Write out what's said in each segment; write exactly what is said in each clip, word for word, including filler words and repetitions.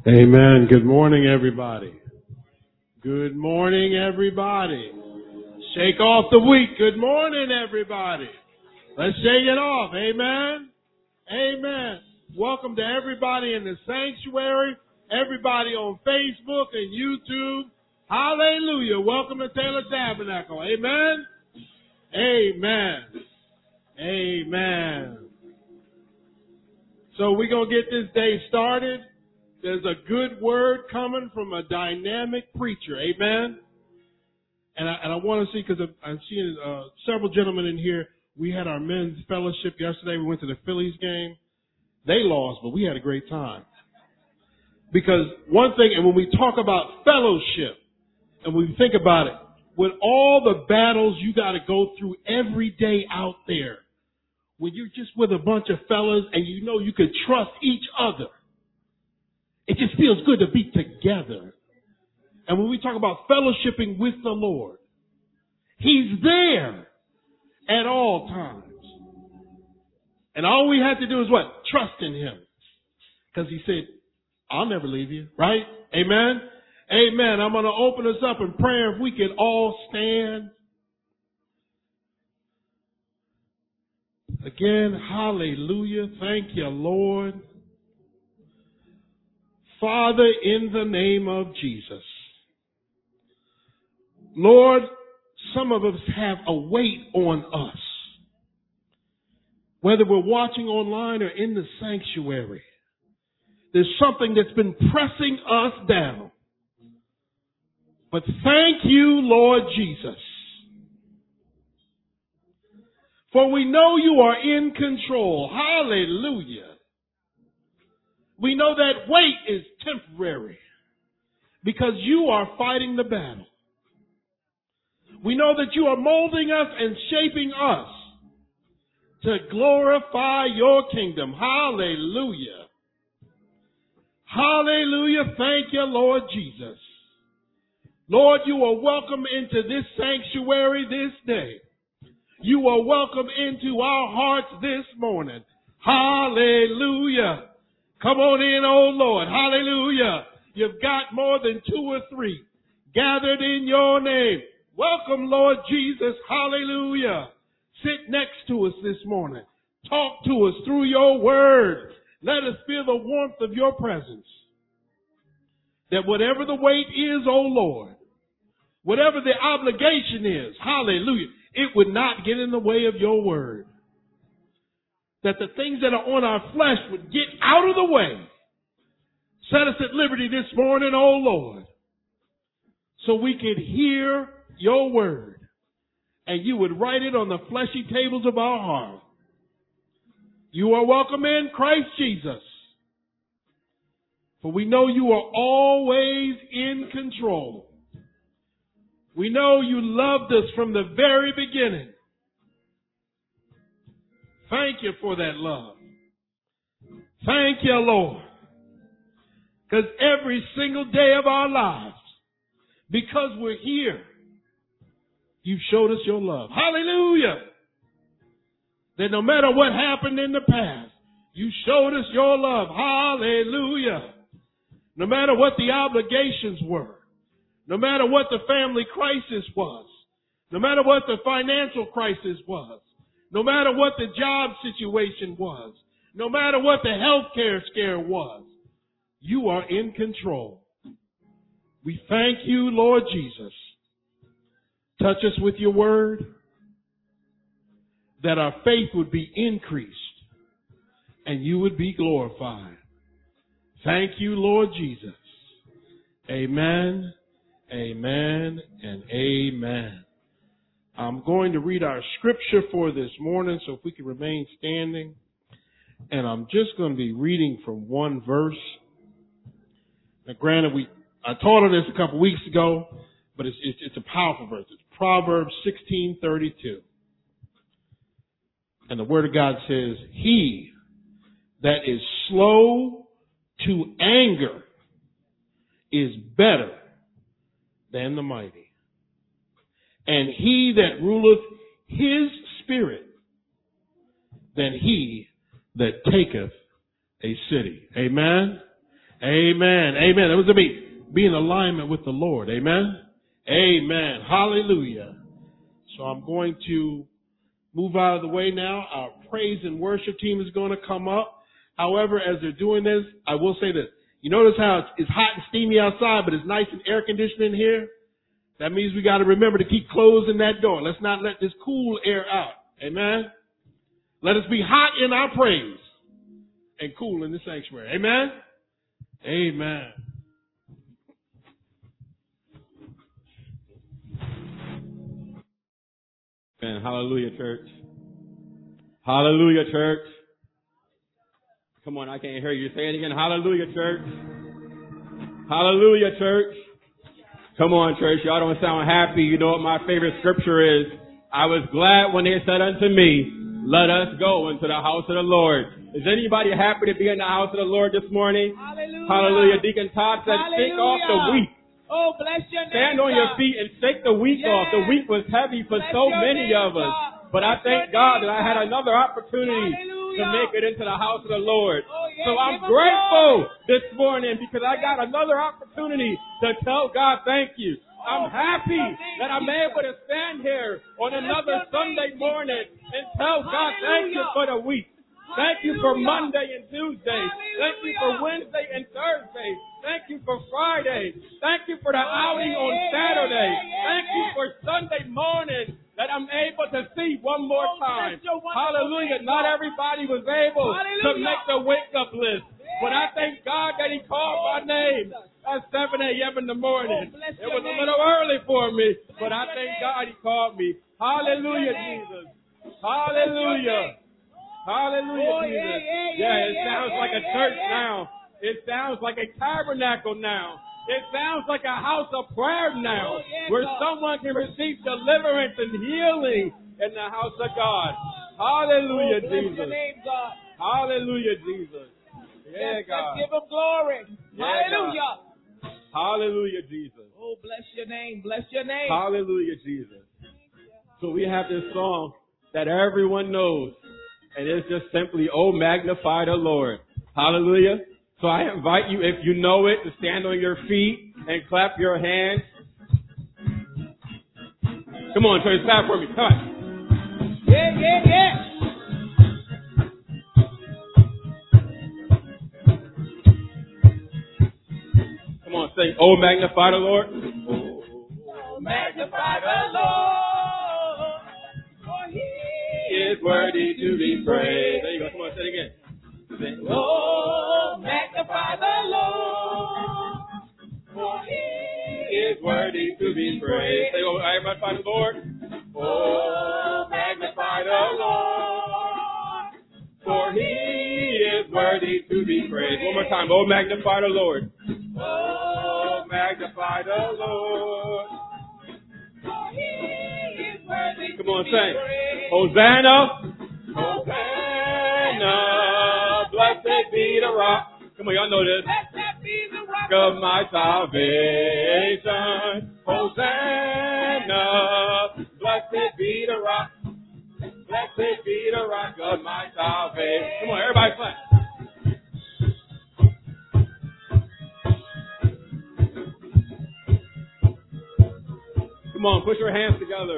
Amen. Good morning, everybody. Good morning, everybody. Shake off the week. Good morning, everybody. Let's shake it off. Amen. Amen. Welcome to everybody in the sanctuary, everybody on Facebook and YouTube. Hallelujah. Welcome to Taylor Tabernacle. Amen. Amen. Amen. So we're going to get this day started. There's a good word coming from a dynamic preacher. Amen. And I, and I want to see, because I'm seeing uh, several gentlemen in here. We had our men's fellowship yesterday. We went to the Phillies game. They lost, but we had a great time. Because one thing, and when we talk about fellowship, and we think about it, with all the battles you got to go through every day out there, when you're just with a bunch of fellas and you know you can trust each other, it just feels good to be together. And when we talk about fellowshipping with the Lord, He's there at all times. And all we have to do is what? Trust in Him. Because He said, I'll never leave you. Right? Amen? Amen. I'm going to open us up in prayer. If we could all stand. Again, hallelujah. Thank you, Lord. Father, in the name of Jesus. Lord, some of us have a weight on us. Whether we're watching online or in the sanctuary, there's something that's been pressing us down. But thank you, Lord Jesus. For we know you are in control. Hallelujah. We know that weight is temporary because you are fighting the battle. We know that you are molding us and shaping us to glorify your kingdom. Hallelujah. Hallelujah. Thank you, Lord Jesus. Lord, you are welcome into this sanctuary this day. You are welcome into our hearts this morning. Hallelujah. Come on in, oh Lord. Hallelujah. You've got more than two or three gathered in your name. Welcome, Lord Jesus. Hallelujah. Sit next to us this morning. Talk to us through your word. Let us feel the warmth of your presence. That whatever the weight is, oh Lord, whatever the obligation is, hallelujah, it would not get in the way of your word. That the things that are on our flesh would get out of the way. Set us at liberty this morning, oh Lord, so we could hear your word and you would write it on the fleshy tables of our heart. You are welcome in Christ Jesus. For we know you are always in control. We know you loved us from the very beginning. Thank you for that love. Thank you, Lord. Because every single day of our lives, because we're here, you've showed us your love. Hallelujah. That no matter what happened in the past, you showed us your love. Hallelujah. No matter what the obligations were, no matter what the family crisis was, no matter what the financial crisis was, no matter what the job situation was, no matter what the health care scare was, you are in control. We thank you, Lord Jesus. Touch us with your word, that our faith would be increased and you would be glorified. Thank you, Lord Jesus. Amen, amen, and amen. I'm going to read our scripture for this morning, so if we can remain standing. And I'm just going to be reading from one verse. Now, granted, we I taught on this a couple weeks ago, but it's, it's, it's a powerful verse. It's Proverbs sixteen thirty-two. And the Word of God says, he that is slow to anger is better than the mighty. And he that ruleth his spirit than he that taketh a city. Amen? Amen. Amen. It was to be, be in alignment with the Lord. Amen. Amen. Hallelujah. So I'm going to move out of the way now. Our praise and worship team is going to come up. However, as they're doing this, I will say this. You notice how it's, it's hot and steamy outside, but it's nice and air conditioned in here? That means we got to remember to keep closing that door. Let's not let this cool air out. Amen. Let us be hot in our praise and cool in the sanctuary. Amen. Amen. Amen. Hallelujah, church. Hallelujah, church. Come on, I can't hear you. Say it again. Hallelujah, church. Hallelujah, church. Come on, church. Y'all don't sound happy. You know what my favorite scripture is? I was glad when they said unto me, let us go into the house of the Lord. Is anybody happy to be in the house of the Lord this morning? Hallelujah. Hallelujah. Deacon Todd said, shake off the week. Oh, bless your name. Stand on your feet and shake the week yes. off. The week was heavy for bless so many name, of us. God. But bless I thank God that I had another opportunity Hallelujah. to make it into the house of the Lord. Oh, yeah, so I'm give grateful this morning because I got another opportunity to tell God thank you. I'm happy that I'm able to stand here on another Sunday morning and tell God thank you for the week. Thank you for Monday and Tuesday. Thank you for Wednesday and Thursday. Thank you for Friday. Thank you for the outing on Saturday. Thank you for Sunday morning that I'm able to see one more time. Hallelujah. Not everybody was able to make the wake-up list. But I thank God that He called my name at seven a.m. in the morning. It was a little early for me, but I thank God He called me. Hallelujah, Jesus. Hallelujah. Hallelujah, Jesus. Yeah, it sounds like a church now. It sounds like a tabernacle now. It sounds like a house of prayer now, where someone can receive deliverance and healing in the house of God. Hallelujah, Jesus. Hallelujah, Jesus. Yeah, God. Give Him glory. Hallelujah. Hallelujah, Jesus. Oh, bless your name. Bless your name. Hallelujah, Jesus. So we have this song that everyone knows, and it's just simply, oh, magnify the Lord. Hallelujah. So I invite you, if you know it, to stand on your feet and clap your hands. Come on, church, clap for me. Come on. Yeah, yeah, yeah. Come on, sing, oh, magnify the Lord. Oh, magnify the Lord, for He is worthy to be praised. There you go. Come on, say it again. Sing, oh, magnify the Lord, for He is worthy to be praised. Say, oh, magnify the Lord. Oh, magnify the Lord, for He is worthy to be praised. One more time. Oh, magnify the Lord. Oh, magnify the Lord. For He is worthy. Come on, to sing. be praised. Hosanna. Hosanna. Blessed be the rock. Come on, y'all know this. Blessed be the rock of my salvation. Hosanna. Blessed be the rock. Blessed be the rock of my salvation. Come on, everybody clap. Come on, put your hands together.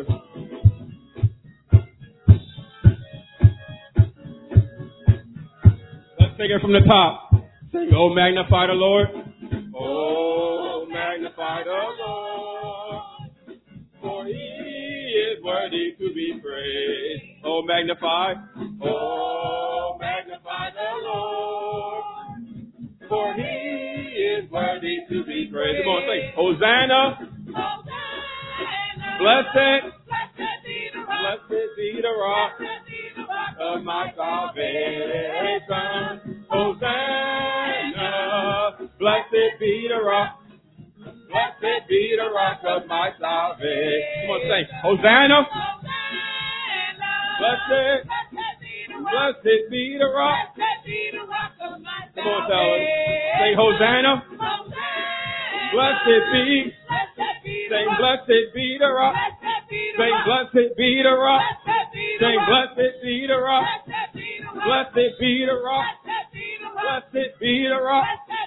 Let's take it from the top. Sing, oh, magnify the Lord. Oh, magnify the Lord. For He is worthy to be praised. Oh, magnify. Oh, magnify the Lord. For He is worthy to be praised. Come on, sing. Hosanna. Blessed, blessed be the rock of my salvation. Hosanna, blessed be the rock, blessed be the rock of my salvation. Come on, say, Hosanna, blessed, blessed be the rock. Come on, tell us. Say, Hosanna, blessed be. Say, blessed be the rock. Say, blessed be the rock. Say, blessed be the rock. Blessed be the rock. Blessed be the rock.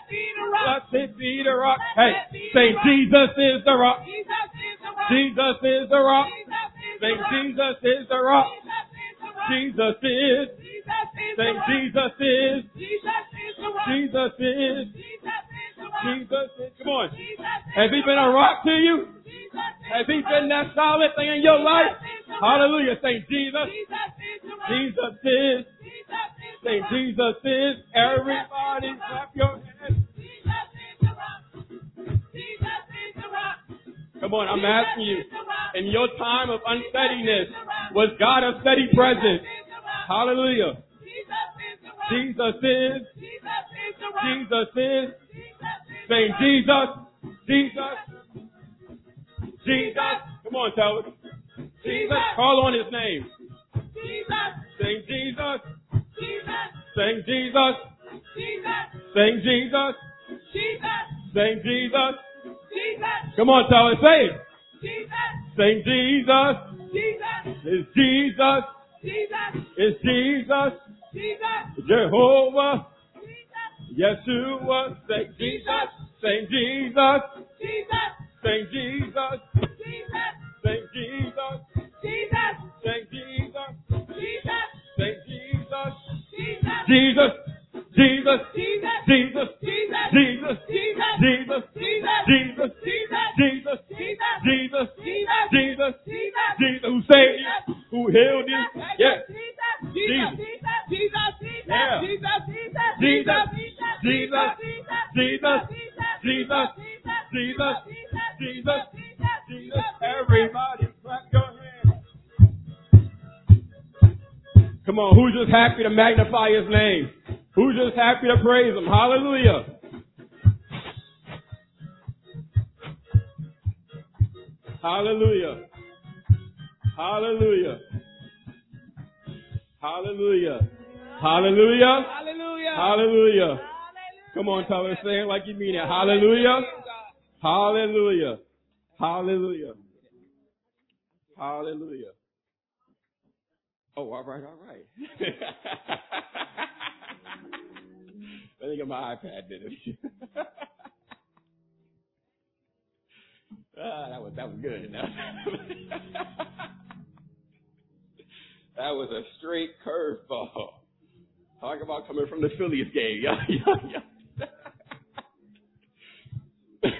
rock. Blessed be the rock. Hey, say Jesus is the rock. Jesus is the rock. Jesus is the rock. Jesus is the rock. Say Jesus is. Jesus is the Say rock. Jesus is. Jesus is the rock. Jesus is. Jesus is the rock. Jesus is. Come on. Jesus Has he been a rock to you? Has he been that solid thing in your life? Hallelujah. Say Jesus. Jesus is. Jesus is. Say Jesus is. Everybody clap your hands. Jesus is the rock. Jesus is the rock. Come on, I'm asking you. In your time of unsteadiness, was God a steady presence? Hallelujah. Jesus is. Jesus is. Say Jesus. Jesus. Jesus. Come on, tell us. Jesus. Call on his name. Sing Jesus. Sing Jesus. Sing Jesus. Sing Jesus. Come on, tell us. Say it. Sing Jesus. It's Jesus. It's Jesus. Jehovah. Yeshua. Sing Jesus. Sing Jesus. Sing Jesus. Sing Jesus. Sing Jesus. Sing Jesus. Jesus. Jesus. Jesus. Jesus. Jesus. Jesus. Jesus. Jesus. Jesus. Jesus. Who saved you? Who healed you? Yes. Jesus. Yeah. Jesus. Jesus. Jesus. Jesus. Jesus. Jesus. Jesus. Everybody clap your hands. Come on, who's just happy to magnify his name? Who's just happy to praise him? Hallelujah. Hallelujah. Hallelujah. Hallelujah. Hallelujah. Hallelujah. Hallelujah. Come on, Tyler, say it like you mean it. Hallelujah. Hallelujah. Hallelujah. Hallelujah. Oh, all right, all right. Let me get my iPad, did it? ah, that was that was good. That was a straight curveball. Talk about coming from the Phillies game. Yeah, yeah, yeah.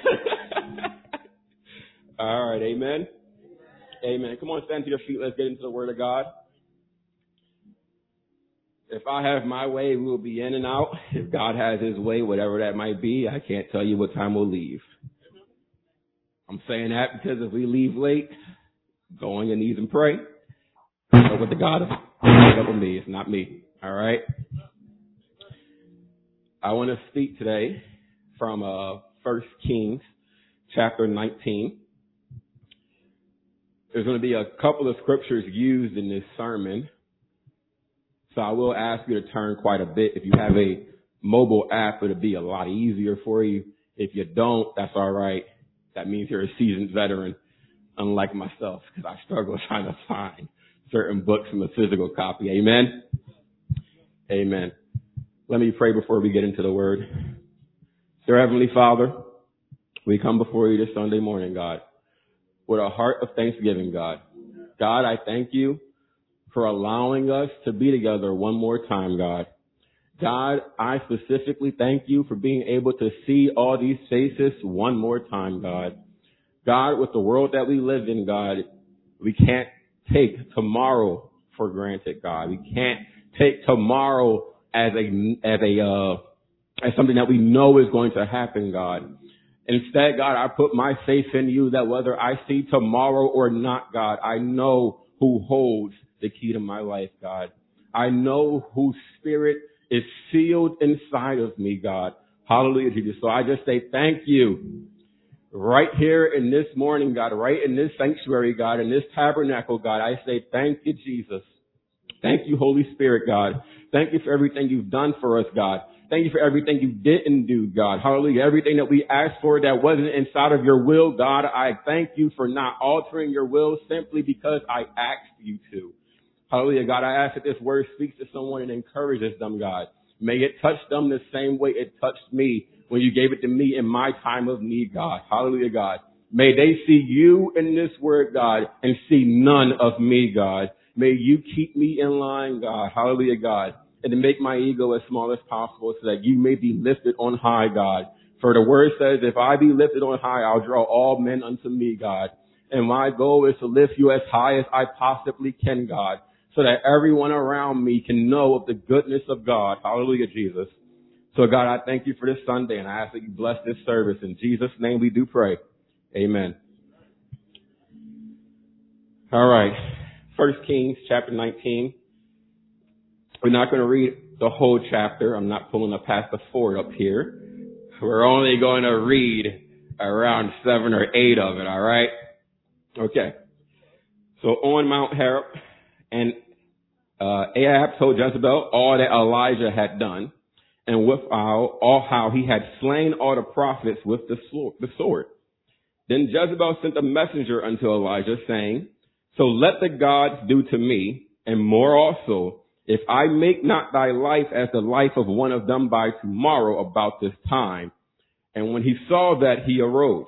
All right, amen. Amen. Come on, stand to your feet. Let's get into the Word of God. If I have my way, we will be in and out. If God has his way, whatever that might be, I can't tell you what time we'll leave. I'm saying that because if we leave late, go on your knees and pray. Know what the God is. It's not me. It's not me. All right. I want to speak today from uh, First Kings, chapter nineteen. There's going to be a couple of scriptures used in this sermon. So I will ask you to turn quite a bit. If you have a mobile app, it'll be a lot easier for you. If you don't, that's all right. That means you're a seasoned veteran, unlike myself, because I struggle trying to find certain books from a physical copy. Amen? Amen. Let me pray before we get into the Word. Dear Heavenly Father, we come before you this Sunday morning, God, with a heart of thanksgiving, God. God, I thank you for allowing us to be together one more time, God. God, I specifically thank you for being able to see all these faces one more time, God. God, with the world that we live in, God, we can't take tomorrow for granted, God. We can't take tomorrow as a, as a, uh, as something that we know is going to happen, God. Instead, God, I put my faith in you that whether I see tomorrow or not, God, I know who holds the key to my life, God. I know whose spirit is sealed inside of me, God. Hallelujah, Jesus. So I just say thank you right here in this morning, God, right in this sanctuary, God, in this tabernacle, God. I say thank you, Jesus. Thank you, Holy Spirit, God. Thank you for everything you've done for us, God. Thank you for everything you didn't do, God. Hallelujah. Everything that we asked for that wasn't inside of your will, God. I thank you for not altering your will simply because I asked you to. Hallelujah, God. I ask that this word speaks to someone and encourages them, God. May it touch them the same way it touched me when you gave it to me in my time of need, God. Hallelujah, God. May they see you in this word, God, and see none of me, God. May you keep me in line, God. Hallelujah, God. And to make my ego as small as possible so that you may be lifted on high, God. For the word says, if I be lifted on high, I'll draw all men unto me, God. And my goal is to lift you as high as I possibly can, God, so that everyone around me can know of the goodness of God. Hallelujah, Jesus. So, God, I thank you for this Sunday, and I ask that you bless this service. In Jesus' name we do pray. Amen. All right. First Kings chapter nineteen. We're not going to read the whole chapter. I'm not pulling up past the fort up here. We're only going to read around seven or eight of it, all right? Okay. So on Mount Horeb, and uh, Ahab told Jezebel all that Elijah had done, and with all, all how he had slain all the prophets with the sword. Then Jezebel sent a messenger unto Elijah, saying, so let the gods do to me, and more also, if I make not thy life as the life of one of them by tomorrow about this time. And when he saw that, he arose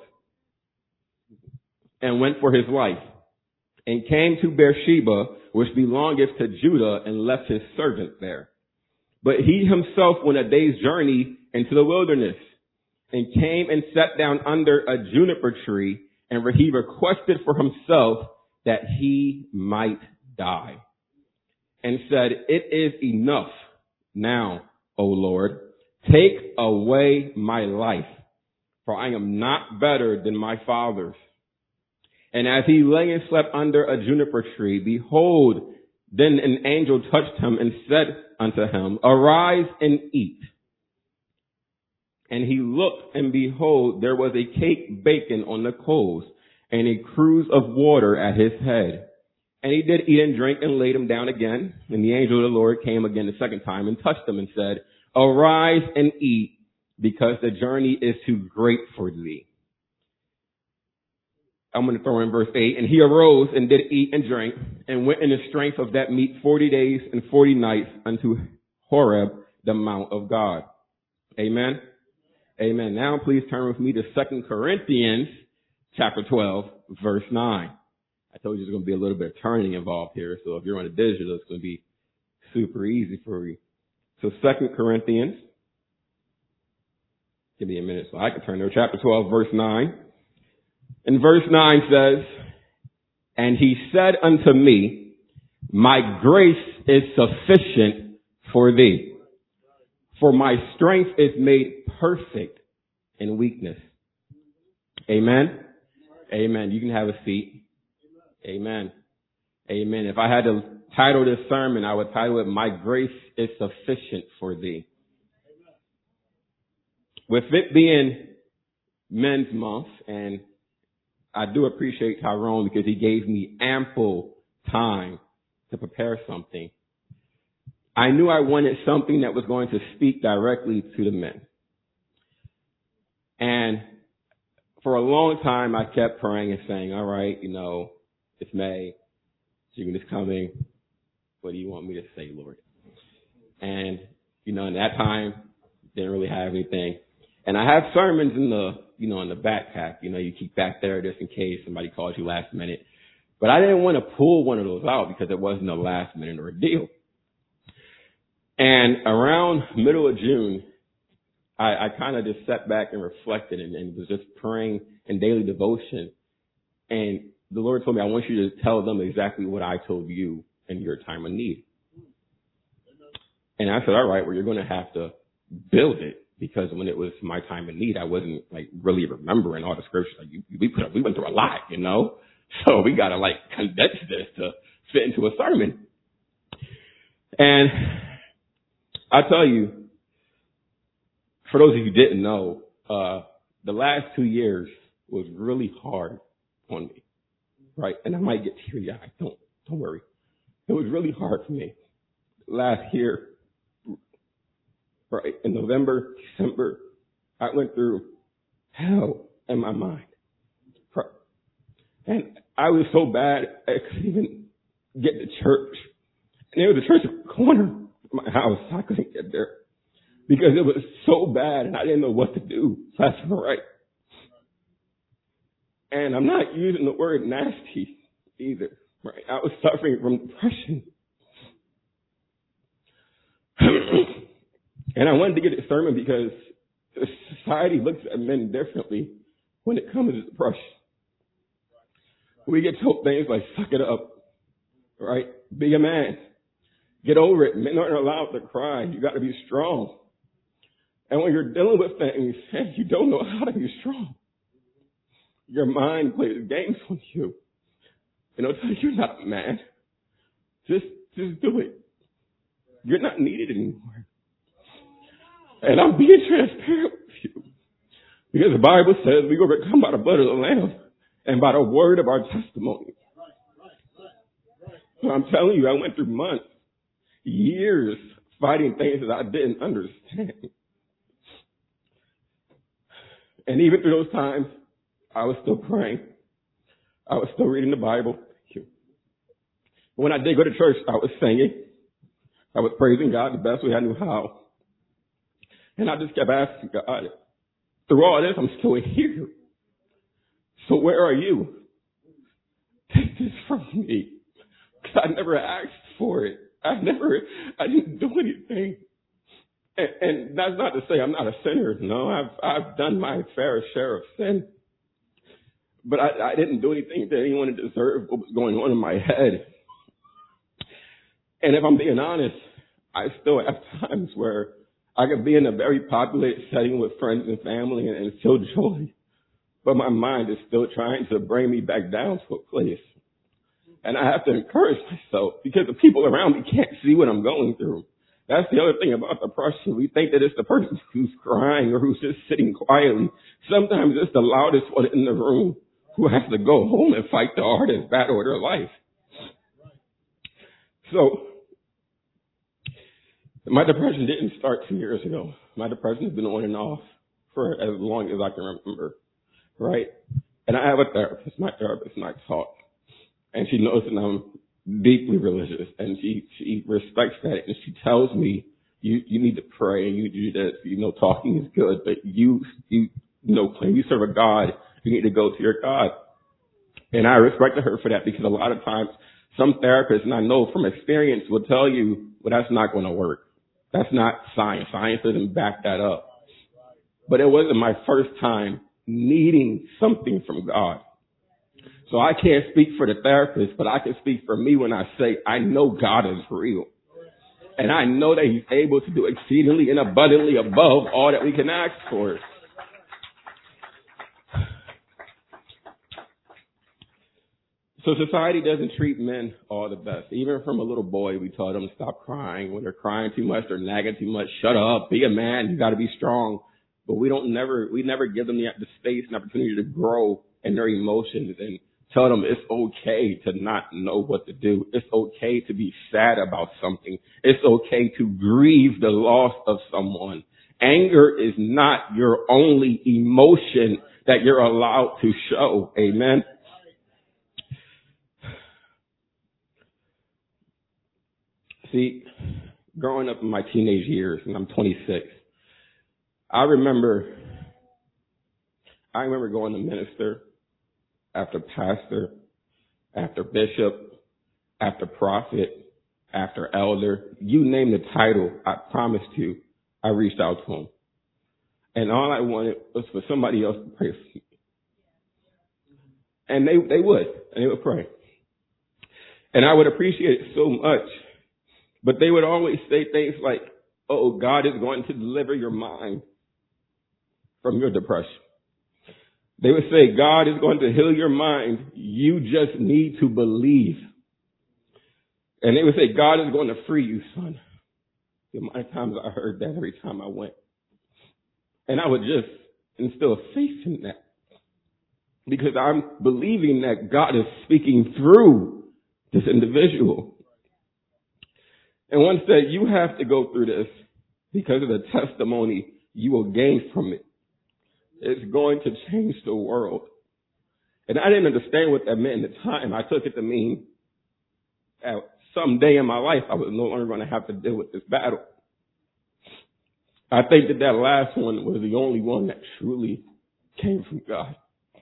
and went for his life, and came to Beersheba, which belongeth to Judah, and left his servant there. But he himself went a day's journey into the wilderness, and came and sat down under a juniper tree, and he requested for himself that he might die, and said, it is enough now, O Lord, take away my life, for I am not better than my fathers. And as he lay and slept under a juniper tree, behold, then an angel touched him and said unto him, arise and eat. And he looked, and behold, there was a cake baking on the coals, and a cruse of water at his head. And he did eat and drink, and laid him down again. And the angel of the Lord came again the second time, and touched him, and said, arise and eat, because the journey is too great for thee. I'm going to throw in verse eight. And he arose and did eat and drink, and went in the strength of that meat forty days and forty nights unto Horeb, the mount of God. Amen. Amen. Now please turn with me to Second Corinthians chapter twelve, verse nine. I told you there's going to be a little bit of turning involved here. So if you're on a digital, it's going to be super easy for you. So Second Corinthians, give me a minute so I can turn there. Chapter twelve, verse nine. And verse nine says, and he said unto me, my grace is sufficient for thee, for my strength is made perfect in weakness. Amen. Amen. You can have a seat. Amen. Amen. If I had to title this sermon, I would title it, my grace is sufficient for thee. With it being Men's Month, and I do appreciate Tyrone because he gave me ample time to prepare something. I knew I wanted something that was going to speak directly to the men. And for a long time, I kept praying and saying, all right, you know, it's May, June is coming. What do you want me to say, Lord? And, you know, in that time, didn't really have anything. And I have sermons in the, you know, in the backpack. You know, you keep back there just in case somebody calls you last minute. But I didn't want to pull one of those out because it wasn't a last minute ordeal. And around middle of June, I, I kind of just sat back and reflected and, and was just praying in daily devotion. And the Lord told me, I want you to tell them exactly what I told you in your time of need. And I said, all right, well, you're going to have to build it, because when it was my time of need, I wasn't like really remembering all the scriptures. Like, we put up, we went through a lot, you know, so we got to like condense this to fit into a sermon. And I tell you, for those of you who didn't know, uh, the last two years was really hard on me, right? And I might get teary-eyed. Don't, don't worry. It was really hard for me last year. Right, in November, December, I went through hell in my mind. And I was so bad, I couldn't even get to church. And there was a church corner of my house. I couldn't get there. because it was so bad and I didn't know what to do left or right. And I'm not using the word nasty either, right? I was suffering from depression. And I wanted to get a sermon because society looks at men differently when it comes to depression. We get told things like, suck it up, right? Be a man. Get over it. Men aren't allowed to cry. You got to be strong. And when you're dealing with things, you don't know how to be strong. Your mind plays games with you. You know, it's like, you're not a man. Just, just do it. You're not needed anymore. And I'm being transparent with you. Because the Bible says we overcome by the blood of the Lamb and by the word of our testimony. So I'm telling you, I went through months, years, fighting things that I didn't understand. And even through those times, I was still praying. I was still reading the Bible. When I did go to church, I was singing. I was praising God the best way I knew how. And I just kept asking God, through all this, I'm still here. So where are you? Take this from me. Because I never asked for it. I never, I didn't do anything. And, and that's not to say I'm not a sinner. No, I've, I've done my fair share of sin. But I, I didn't do anything to anyone to deserve what was going on in my head. And if I'm being honest, I still have times where I could be in a very populated setting with friends and family and, and feel joy. But my mind is still trying to bring me back down to a place. And I have to encourage myself because the people around me can't see what I'm going through. That's the other thing about depression. We think that it's the person who's crying or who's just sitting quietly. Sometimes it's the loudest one in the room who has to go home and fight the hardest battle of their life. So, my depression didn't start two years ago. My depression has been on and off for as long as I can remember, right? And I have a therapist. My therapist and I talk. And she knows that I'm deeply religious. And she, she respects that. And she tells me, you, you need to pray and you do this. You know, talking is good, but you, you, you know, when you serve a God, you need to go to your God. And I respected her for that because a lot of times some therapists, and I know from experience, will tell you, well, that's not going to work. That's not science. Science doesn't back that up. But it wasn't my first time needing something from God. So I can't speak for the therapist, but I can speak for me when I say I know God is real. And I know that he's able to do exceedingly and abundantly above all that we can ask for. So society doesn't treat men all the best. Even from a little boy, we tell them to stop crying. When they're crying too much, they're nagging too much. Shut up, be a man, you got to be strong. But we don't never, we never give them the, the space and opportunity to grow in their emotions and tell them it's okay to not know what to do. It's okay to be sad about something. It's okay to grieve the loss of someone. Anger is not your only emotion that you're allowed to show. Amen. See, growing up in my teenage years, and I'm twenty-six, I remember, I remember going to minister after pastor, after bishop, after prophet, after elder. You name the title, I promised you, I reached out to them. And all I wanted was for somebody else to pray for me. And they, they would, and they would pray. And I would appreciate it so much. But they would always say things like, oh, God is going to deliver your mind from your depression. They would say, God is going to heal your mind. You just need to believe. And they would say, God is going to free you, son. The amount of times I heard that every time I went. And I would just instill faith in that. Because I'm believing that God is speaking through this individual. And one said, you have to go through this because of the testimony you will gain from it. It's going to change the world. And I didn't understand what that meant at the time. I took it to mean that someday in my life, I was no longer going to have to deal with this battle. I think that that last one was the only one that truly came from God.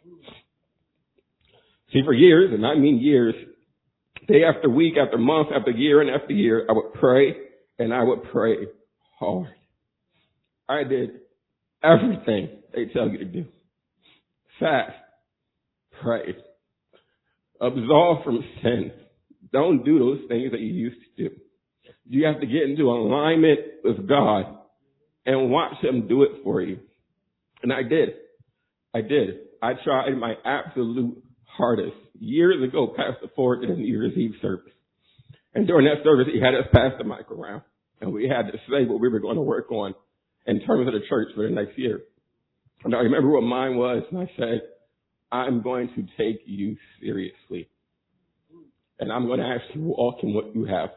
See, for years, and I mean years, day after week, after month, after year, and after year, I would pray, and I would pray hard. I did everything they tell you to do. Fast, pray, absolve from sin. Don't do those things that you used to do. You have to get into alignment with God and watch Him do it for you. And I did. I did. I tried my absolute hardest. Years ago, Pastor Ford did a New Year's Eve service. And during that service, he had us pass the mic around. And we had to say what we were going to work on in terms of the church for the next year. And I remember what mine was. And I said, I'm going to take you seriously. And I'm going to actually walk in what you have.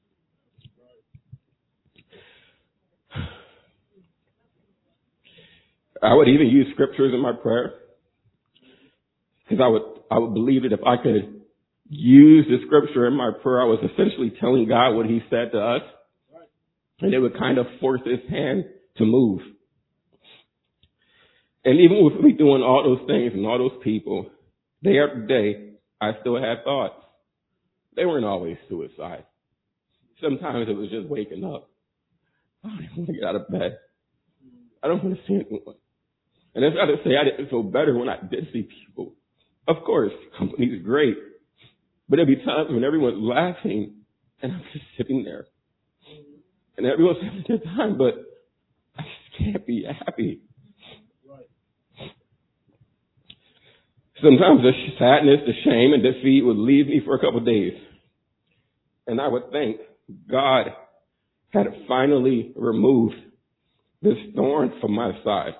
I would even use scriptures in my prayer. Because I would, I would believe that if I could use the scripture in my prayer, I was essentially telling God what He said to us. And it would kind of force His hand to move. And even with me doing all those things and all those people, day after day, I still had thoughts. They weren't always suicide. Sometimes it was just waking up. I don't even want to get out of bed. I don't want to see anyone. And that's not to say I didn't feel better when I did see people. Of course, company's great. But there'd be times when everyone's laughing and I'm just sitting there. And everyone's having a good time, but I just can't be happy. Sometimes the sadness, the shame, and defeat would leave me for a couple of days. And I would think God had finally removed this thorn from my side,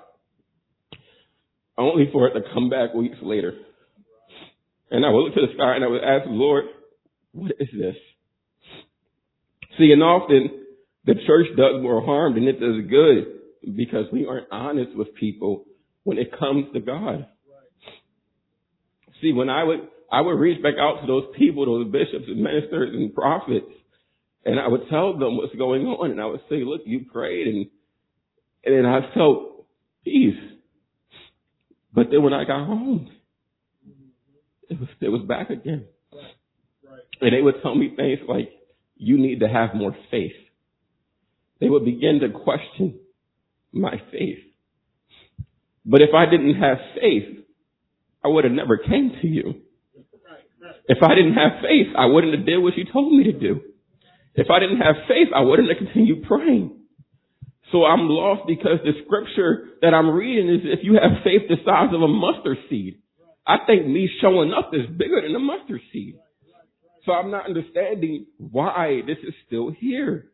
only for it to come back weeks later. And I would look to the sky and I would ask, Lord, what is this? See, and often the church does more harm than it does good because we aren't honest with people when it comes to God. See, when I would, I would reach back out to those people, those bishops and ministers and prophets, and I would tell them what's going on. And I would say, look, you prayed and, and then I felt peace. But then when I got home, it was, it was back again. And they would tell me things like, you need to have more faith. They would begin to question my faith. But if I didn't have faith, I would have never came to you. If I didn't have faith, I wouldn't have did what you told me to do. If I didn't have faith, I wouldn't have continued praying. So I'm lost because the scripture that I'm reading is if you have faith the size of a mustard seed. I think me showing up is bigger than a mustard seed. So I'm not understanding why this is still here.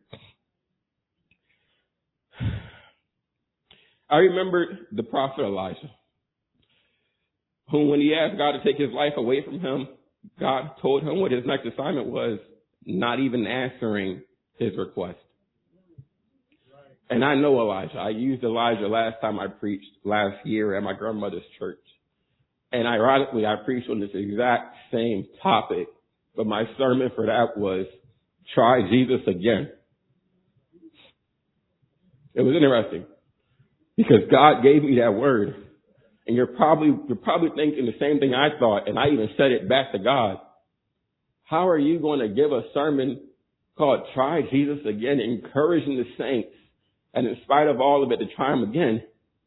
I remember the prophet Elijah, who when he asked God to take his life away from him, God told him what his next assignment was, not even answering his request. And I know Elijah. I used Elijah last time I preached last year at my grandmother's church. And ironically, I preached on this exact same topic, but my sermon for that was, try Jesus again. It was interesting because God gave me that word. And you're probably, you're probably thinking the same thing I thought, and I even said it back to God. How are you going to give a sermon called Try Jesus Again, encouraging the saints, and in spite of all of it, to try him again?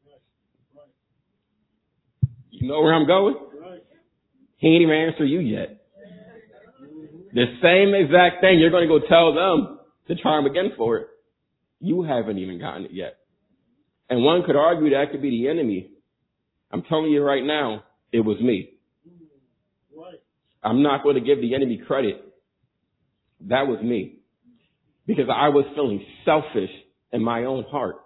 You know where I'm going? He ain't even answered you yet. The same exact thing you're going to go tell them to try him again for it. You haven't even gotten it yet. And one could argue that could be the enemy. I'm telling you right now, it was me. I'm not going to give the enemy credit. That was me. Because I was feeling selfish in my own heart.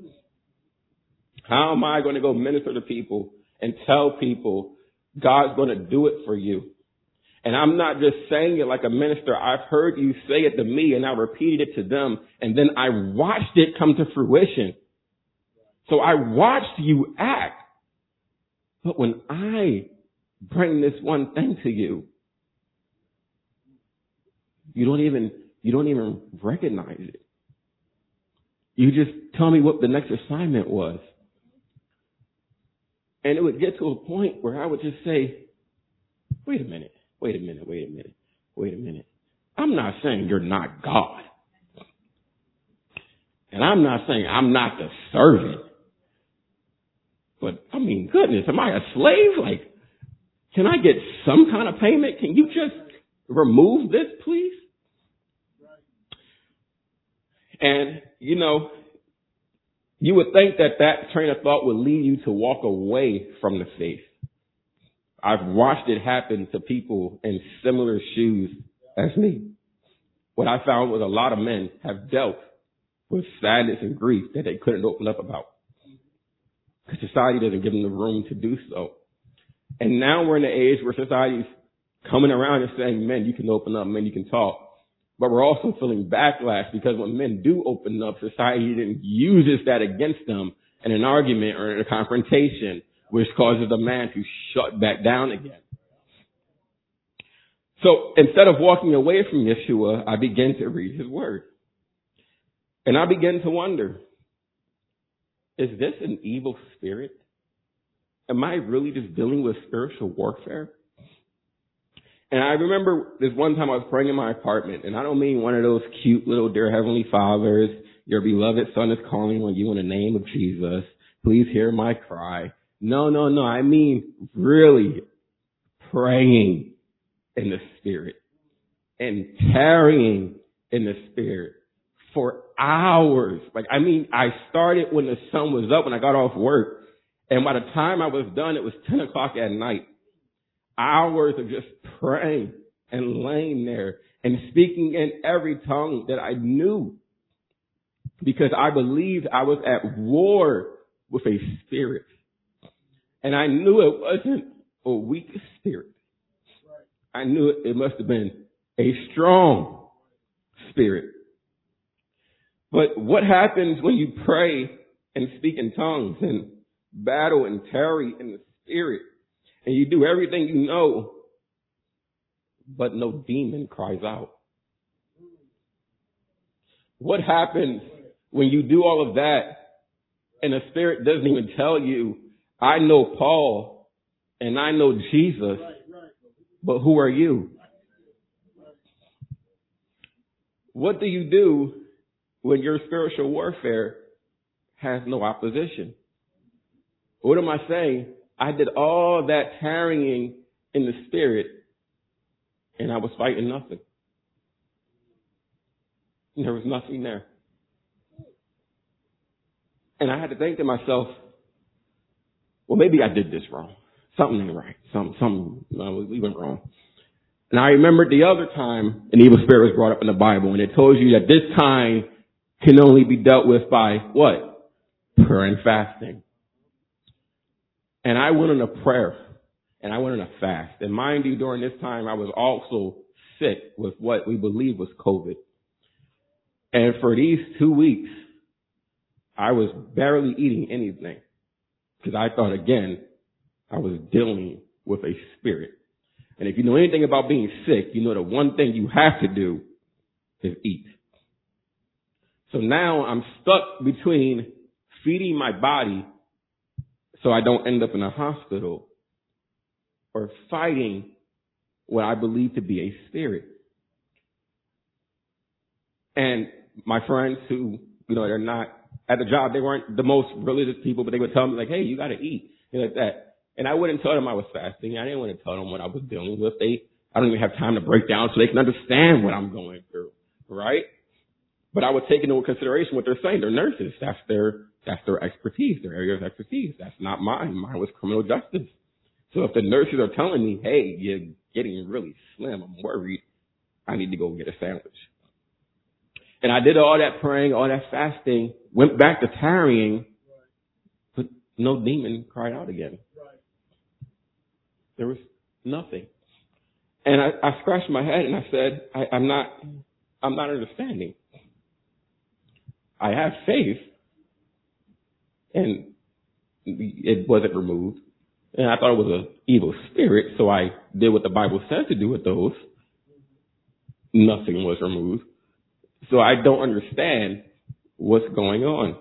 How am I going to go minister to people and tell people God's going to do it for you? And I'm not just saying it like a minister. I've heard you say it to me and I repeated it to them. And then I watched it come to fruition. So I watched you act. But when I bring this one thing to you, you don't even, you don't even recognize it. you just tell me what the next assignment was. And it would get to a point where I would just say, wait a minute, wait a minute, wait a minute, wait a minute. I'm not saying you're not God. And I'm not saying I'm not the servant. But, I mean, goodness, am I a slave? Like, can I get some kind of payment? Can you just remove this, please? And, you know, you would think that that train of thought would lead you to walk away from the faith. I've watched it happen to people in similar shoes as me. What I found was a lot of men have dealt with sadness and grief that they couldn't open up about, because society doesn't give them the room to do so. And now we're in an age where society's coming around and saying, men, you can open up, men, you can talk. But we're also feeling backlash because when men do open up, society then uses that against them in an argument or in a confrontation, which causes the man to shut back down again. So instead of walking away from Yeshua, I began to read his word. And I began to wonder, is this an evil spirit? Am I really just dealing with spiritual warfare? And I remember this one time I was praying in my apartment, and I don't mean one of those cute little dear Heavenly Fathers, your beloved son is calling on you in the name of Jesus. Please hear my cry. No, no, no. I mean really praying in the Spirit and tarrying in the Spirit for hours. Like, I mean, I started when the sun was up when I got off work. And by the time I was done, it was ten o'clock at night. Hours of just praying and laying there and speaking in every tongue that I knew, because I believed I was at war with a spirit. And I knew it wasn't a weak spirit. I knew it, it must have been a strong spirit. But what happens when you pray and speak in tongues and battle and tarry in the Spirit, and you do everything you know, but no demon cries out? What happens when you do all of that and the Spirit doesn't even tell you, I know Paul and I know Jesus, but who are you? What do you do when your spiritual warfare has no opposition? What am I saying? I did all that tarrying in the Spirit, and I was fighting nothing. And there was nothing there. And I had to think to myself, well, maybe I did this wrong. Something ain't right. Something, something, no, we went wrong. And I remembered the other time an evil spirit was brought up in the Bible, and it told you that this kind can only be dealt with by what? Prayer and fasting. And I went on a prayer, and I went on a fast. And mind you, during this time, I was also sick with what we believe was COVID. And for these two weeks, I was barely eating anything, because I thought, again, I was dealing with a spirit. And if you know anything about being sick, you know the one thing you have to do is eat. So now I'm stuck between feeding my body so I don't end up in a hospital, or fighting what I believe to be a spirit. And my friends who, you know, they're not at the job, they weren't the most religious people, but they would tell me like, hey, you got to eat, and like that. And I wouldn't tell them I was fasting. I didn't want to tell them what I was dealing with. They, I don't even have time to break down so they can understand what I'm going through, right? But I would take into consideration what they're saying. They're nurses. That's their, that's their expertise, their area of expertise. That's not mine. Mine was criminal justice. So if the nurses are telling me, hey, you're getting really slim, I'm worried, I need to go get a sandwich. And I did all that praying, all that fasting, went back to tarrying, but no demon cried out again. There was nothing. And I, I scratched my head and I said, I, I'm not, I'm not understanding. I have faith, and it wasn't removed. And I thought it was an evil spirit, so I did what the Bible says to do with those. Nothing was removed. So I don't understand what's going on.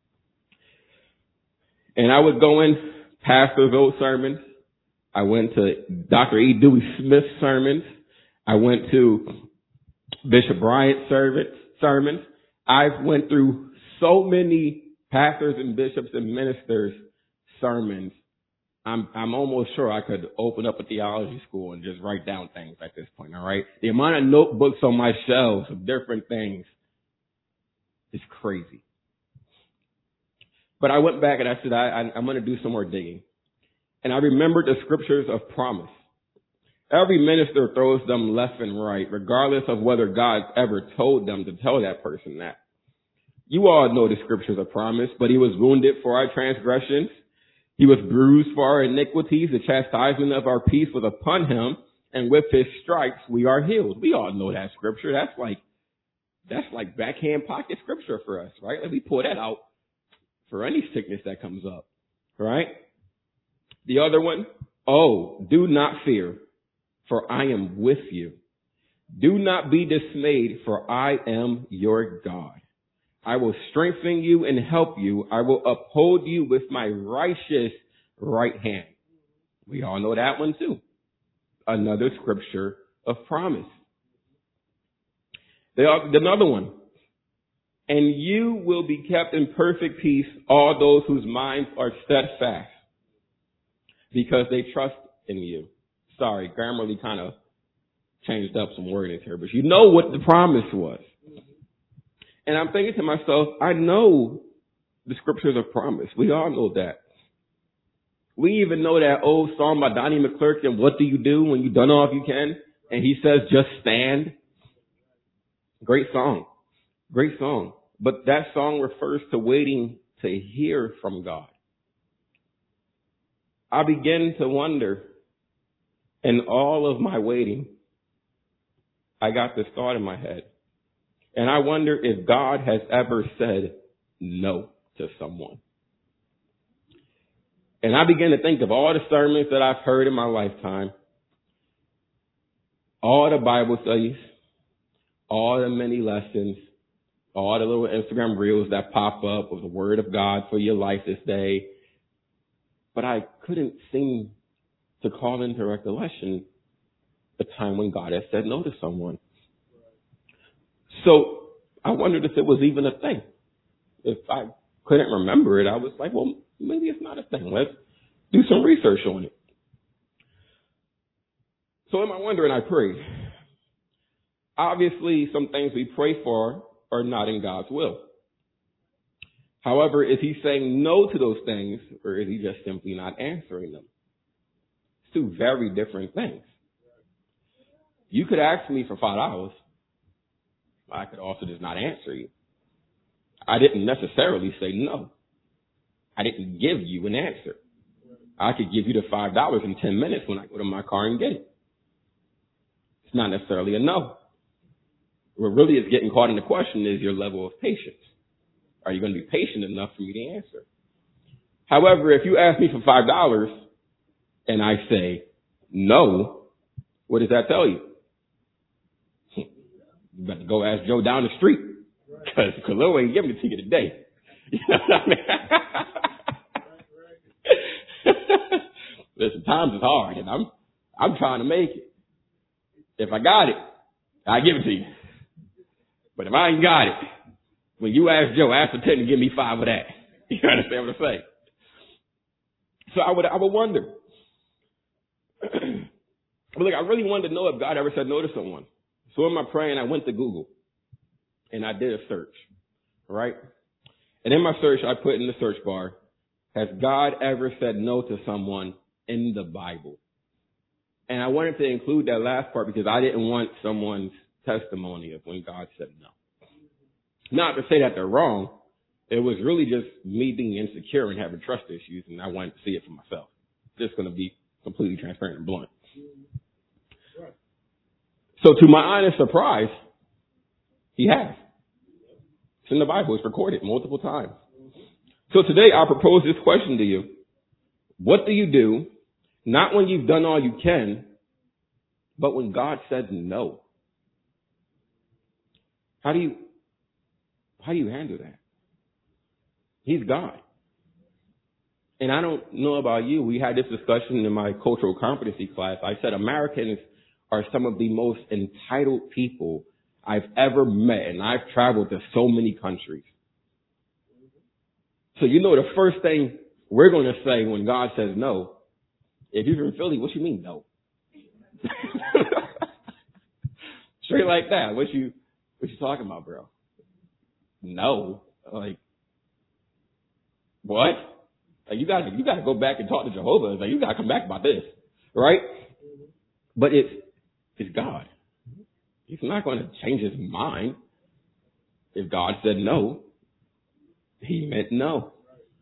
And I would go in Pastor Vogt sermons. I went to Doctor E. Dewey Smith's sermons. I went to Bishop Bryant's sermons. I've went through so many pastors and bishops and ministers' sermons. I'm I'm almost sure I could open up a theology school and just write down things at this point, all right? The amount of notebooks on my shelves of different things is crazy. But I went back and I said, I, I, I'm going to do some more digging. And I remembered the scriptures of promise. Every minister throws them left and right, regardless of whether God ever told them to tell that person that. You all know the scriptures of promise, but he was wounded for our transgressions. He was bruised for our iniquities. The chastisement of our peace was upon him, and with his stripes we are healed. We all know that scripture. That's like, that's like backhand pocket scripture for us, right? Like we pull that out for any sickness that comes up, right? The other one, oh, do not fear, for I am with you. Do not be dismayed, for I am your God. I will strengthen you and help you. I will uphold you with my righteous right hand. We all know that one too. Another scripture of promise. There are, another one. And you will be kept in perfect peace, all those whose minds are steadfast, because they trust in you. Sorry, Grammarly kind of changed up some wordings here, but you know what the promise was. And I'm thinking to myself, I know the scriptures of promise. We all know that. We even know that old song by Donnie McClurkin, what do you do when you've done all you can? And he says, just stand. Great song. Great song. But that song refers to waiting to hear from God. I begin to wonder, in all of my waiting, I got this thought in my head. And I wonder if God has ever said no to someone. And I begin to think of all the sermons that I've heard in my lifetime, all the Bible studies, all the many lessons, all the little Instagram reels that pop up with the word of God for your life this day. But I couldn't seem to call into recollection the time when God has said no to someone. So I wondered if it was even a thing. If I couldn't remember it, I was like, well, maybe it's not a thing. Let's do some research on it. So am I wondering, I prayed. Obviously, some things we pray for are not in God's will. However, is he saying no to those things, or is he just simply not answering them? It's two very different things. You could ask me for five dollars. I could also just not answer you. I didn't necessarily say no. I didn't give you an answer. I could give you the five dollars in ten minutes when I go to my car and get it. It's not necessarily a no. What really is getting caught in the question is your level of patience. Are you going to be patient enough for me to answer? However, if you ask me for five dollars and I say no, what does that tell you? You better go ask Joe down the street, because Lil ain't giving it to you today. You know what I mean? Listen, times is hard, and I'm I'm trying to make it. If I got it, I give it to you. But if I ain't got it, when you ask Joe, ask the ten to give me five of that. You understand what I'm saying? So I would I would wonder. But look, I really wanted to know if God ever said no to someone. So in my praying, I went to Google and I did a search, right? And in my search, I put in the search bar, has God ever said no to someone in the Bible? And I wanted to include that last part because I didn't want someone's testimony of when God said no. Not to say that they're wrong. It was really just me being insecure and having trust issues, and I wanted to see it for myself. Just going to be completely transparent and blunt. So to my honest surprise, he has. It's in the Bible. It's recorded multiple times. So today I propose this question to you. What do you do, not when you've done all you can, but when God says no? How do you, how do you handle that? He's God. And I don't know about you. We had this discussion in my cultural competency class. I said Americans are some of the most entitled people I've ever met, and I've traveled to so many countries. So you know the first thing we're going to say when God says no, if you're from Philly, what you mean no? Straight like that. What you what you talking about, bro? No. Like what? Like you gotta you gotta go back and talk to Jehovah. It's like you gotta come back about this. Right? But it's it's God. He's not gonna change his mind. If God said no, he meant no.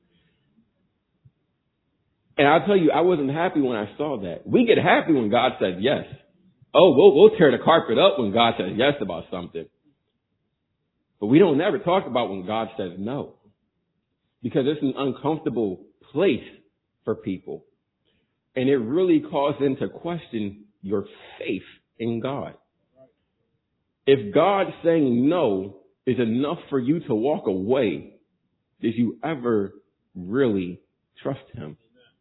And I'll tell you, I wasn't happy when I saw that. We get happy when God says yes. Oh, we'll, we'll tear the carpet up when God says yes about something. But we don't never talk about when God says no. Because it's an uncomfortable place for people. And it really calls into question your faith in God. If God saying no is enough for you to walk away, did you ever really trust him?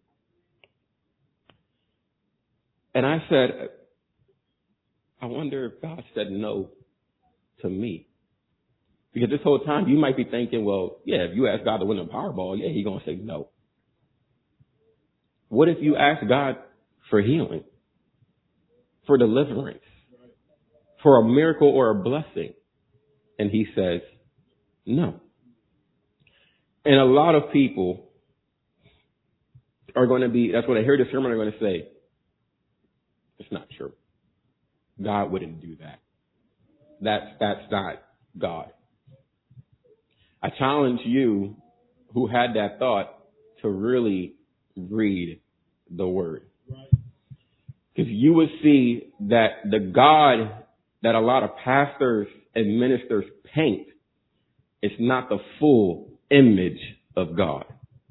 And I said, I wonder if God said no to me. Because this whole time you might be thinking, well, yeah, if you ask God to win the Powerball, yeah, he's going to say no. What if you ask God for healing, for deliverance, for a miracle or a blessing, and he says no? And a lot of people are going to be, that's when they hear the sermon, they're going to say, it's not true. God wouldn't do that. That's, that's not God. I challenge you who had that thought to really read the word. Because you would see that the God that a lot of pastors and ministers paint is not the full image of God.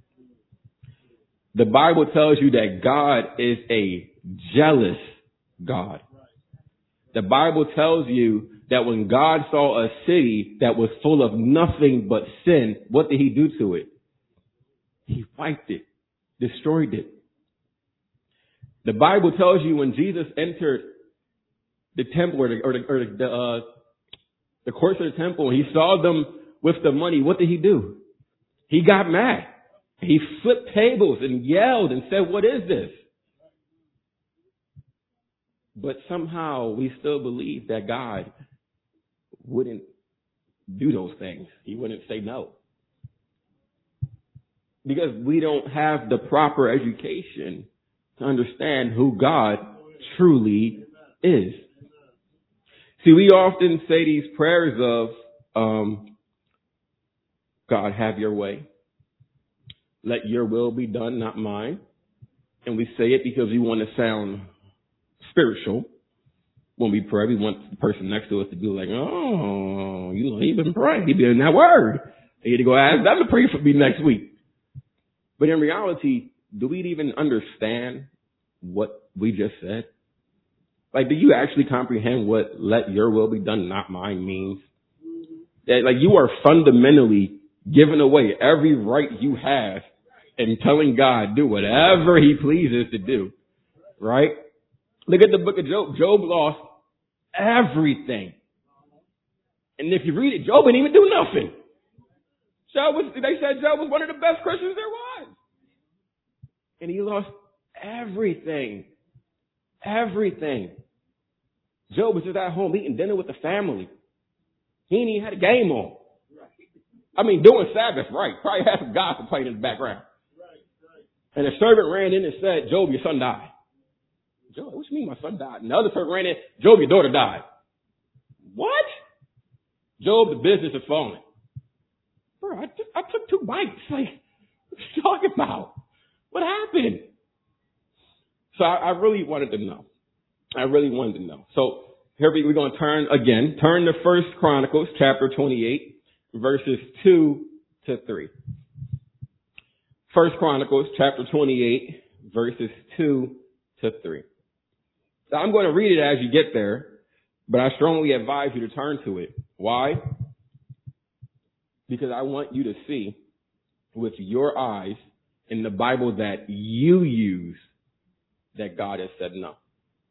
The Bible tells you that God is a jealous God. The Bible tells you that when God saw a city that was full of nothing but sin, what did he do to it? He wiped it, destroyed it. The Bible tells you when Jesus entered the temple or the, or the, or the, uh, the courts of the temple, he saw them with the money. What did he do? He got mad. He flipped tables and yelled and said, what is this? But somehow we still believe that God wouldn't do those things. He wouldn't say no. Because we don't have the proper education to understand who God truly is. See, we often say these prayers of, um, God, have your way. Let your will be done, not mine. And we say it because we want to sound spiritual. When we pray, we want the person next to us to be like, oh, you know, he been praying. He been in that word. I need to go ask them to pray for me next week. But in reality, do we even understand what we just said? Like, do you actually comprehend what let your will be done, not mine means? That, like, you are fundamentally giving away every right you have and telling God do whatever he pleases to do. Right? Look at the book of Job. Job lost everything. And if you read it, Job didn't even do nothing. Job was, they said Job was one of the best Christians there was. And he lost everything. Everything. Job was just at home eating dinner with the family. He ain't even had a game on. I mean, doing Sabbath right. Probably had some gospel playing in the background. And a servant ran in and said, Job, your son died. Job, what you mean my son died? And the other servant ran in, Job, your daughter died. What? Job, the business is falling. Bro, I, t- I took two bites. Like, what you talking about? What happened? So I, I really wanted to know. I really wanted to know. So here we, we're going to turn again. Turn to First Chronicles chapter twenty-eight, verses two to three. First Chronicles chapter twenty-eight, verses two to three. So I'm going to read it as you get there, but I strongly advise you to turn to it. Why? Because I want you to see with your eyes in the Bible that you use that God has said no?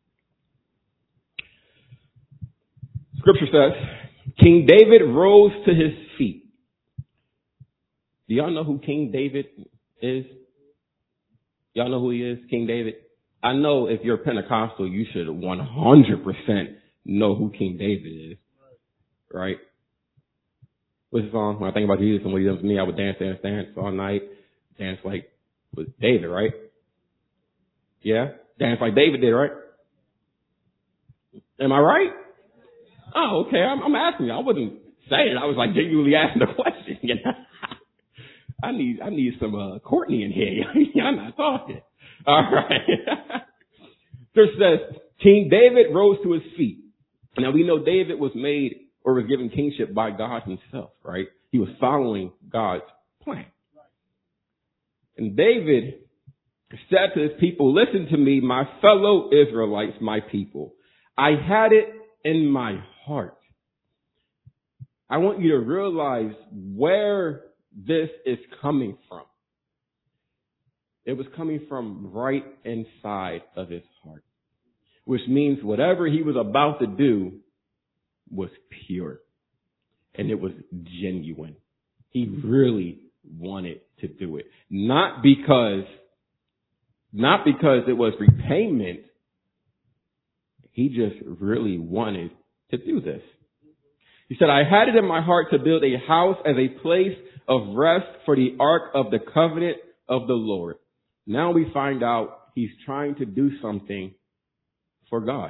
Scripture says, King David rose to his feet. Do y'all know who King David is? Y'all know who he is, King David? I know if you're Pentecostal, you should one hundred percent know who King David is, right? What's the song? When I think about Jesus and what he done for me, I would dance, dance, dance all night. Dance like with David, right? Yeah? Dance like David did, right? Am I right? Oh, okay. I'm, I'm asking you. I wasn't saying it. I was like genuinely asking the question. You know? I need, I need some, uh, Courtney in here. I'm not talking. All right. Verse says, King David rose to his feet. Now we know David was made or was given kingship by God himself, right? He was following God's plan. And David said to his people, listen to me, my fellow Israelites, my people. I had it in my heart. I want you to realize where this is coming from. It was coming from right inside of his heart, which means whatever he was about to do was pure and it was genuine. He really wanted to do it. Not because, not because it was repayment. He just really wanted to do this. He said, I had it in my heart to build a house as a place of rest for the ark of the covenant of the Lord. Now we find out he's trying to do something for God.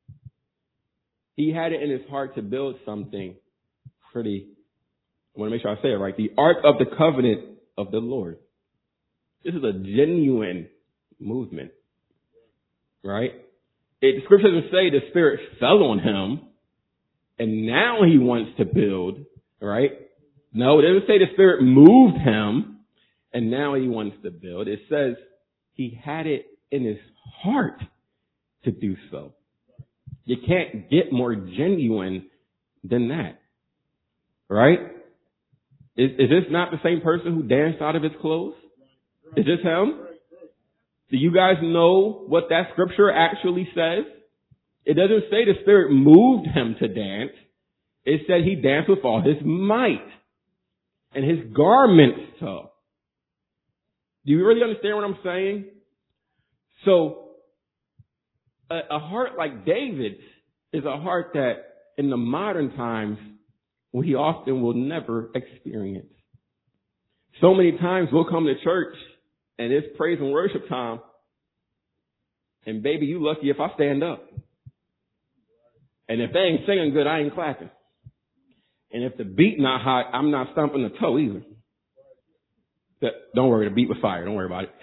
He had it in his heart to build something for the, I want to make sure I say it right, the ark of the covenant of the Lord. This is a genuine movement, right? It, the scripture doesn't say the Spirit fell on him and now he wants to build, right? No, it doesn't say the Spirit moved him and now he wants to build. It says he had it in his heart to do so. You can't get more genuine than that, right? Is, is this not the same person who danced out of his clothes? Is this him? Do you guys know what that scripture actually says? It doesn't say the Spirit moved him to dance. It said he danced with all his might and his garments too. Do you really understand what I'm saying? So a, a heart like David's is a heart that in the modern times we often will never experience. So many times we'll come to church and it's praise and worship time. And baby, you lucky if I stand up. And if they ain't singing good, I ain't clapping. And if the beat not hot, I'm not stomping the toe either. But don't worry, the beat was fire. Don't worry about it.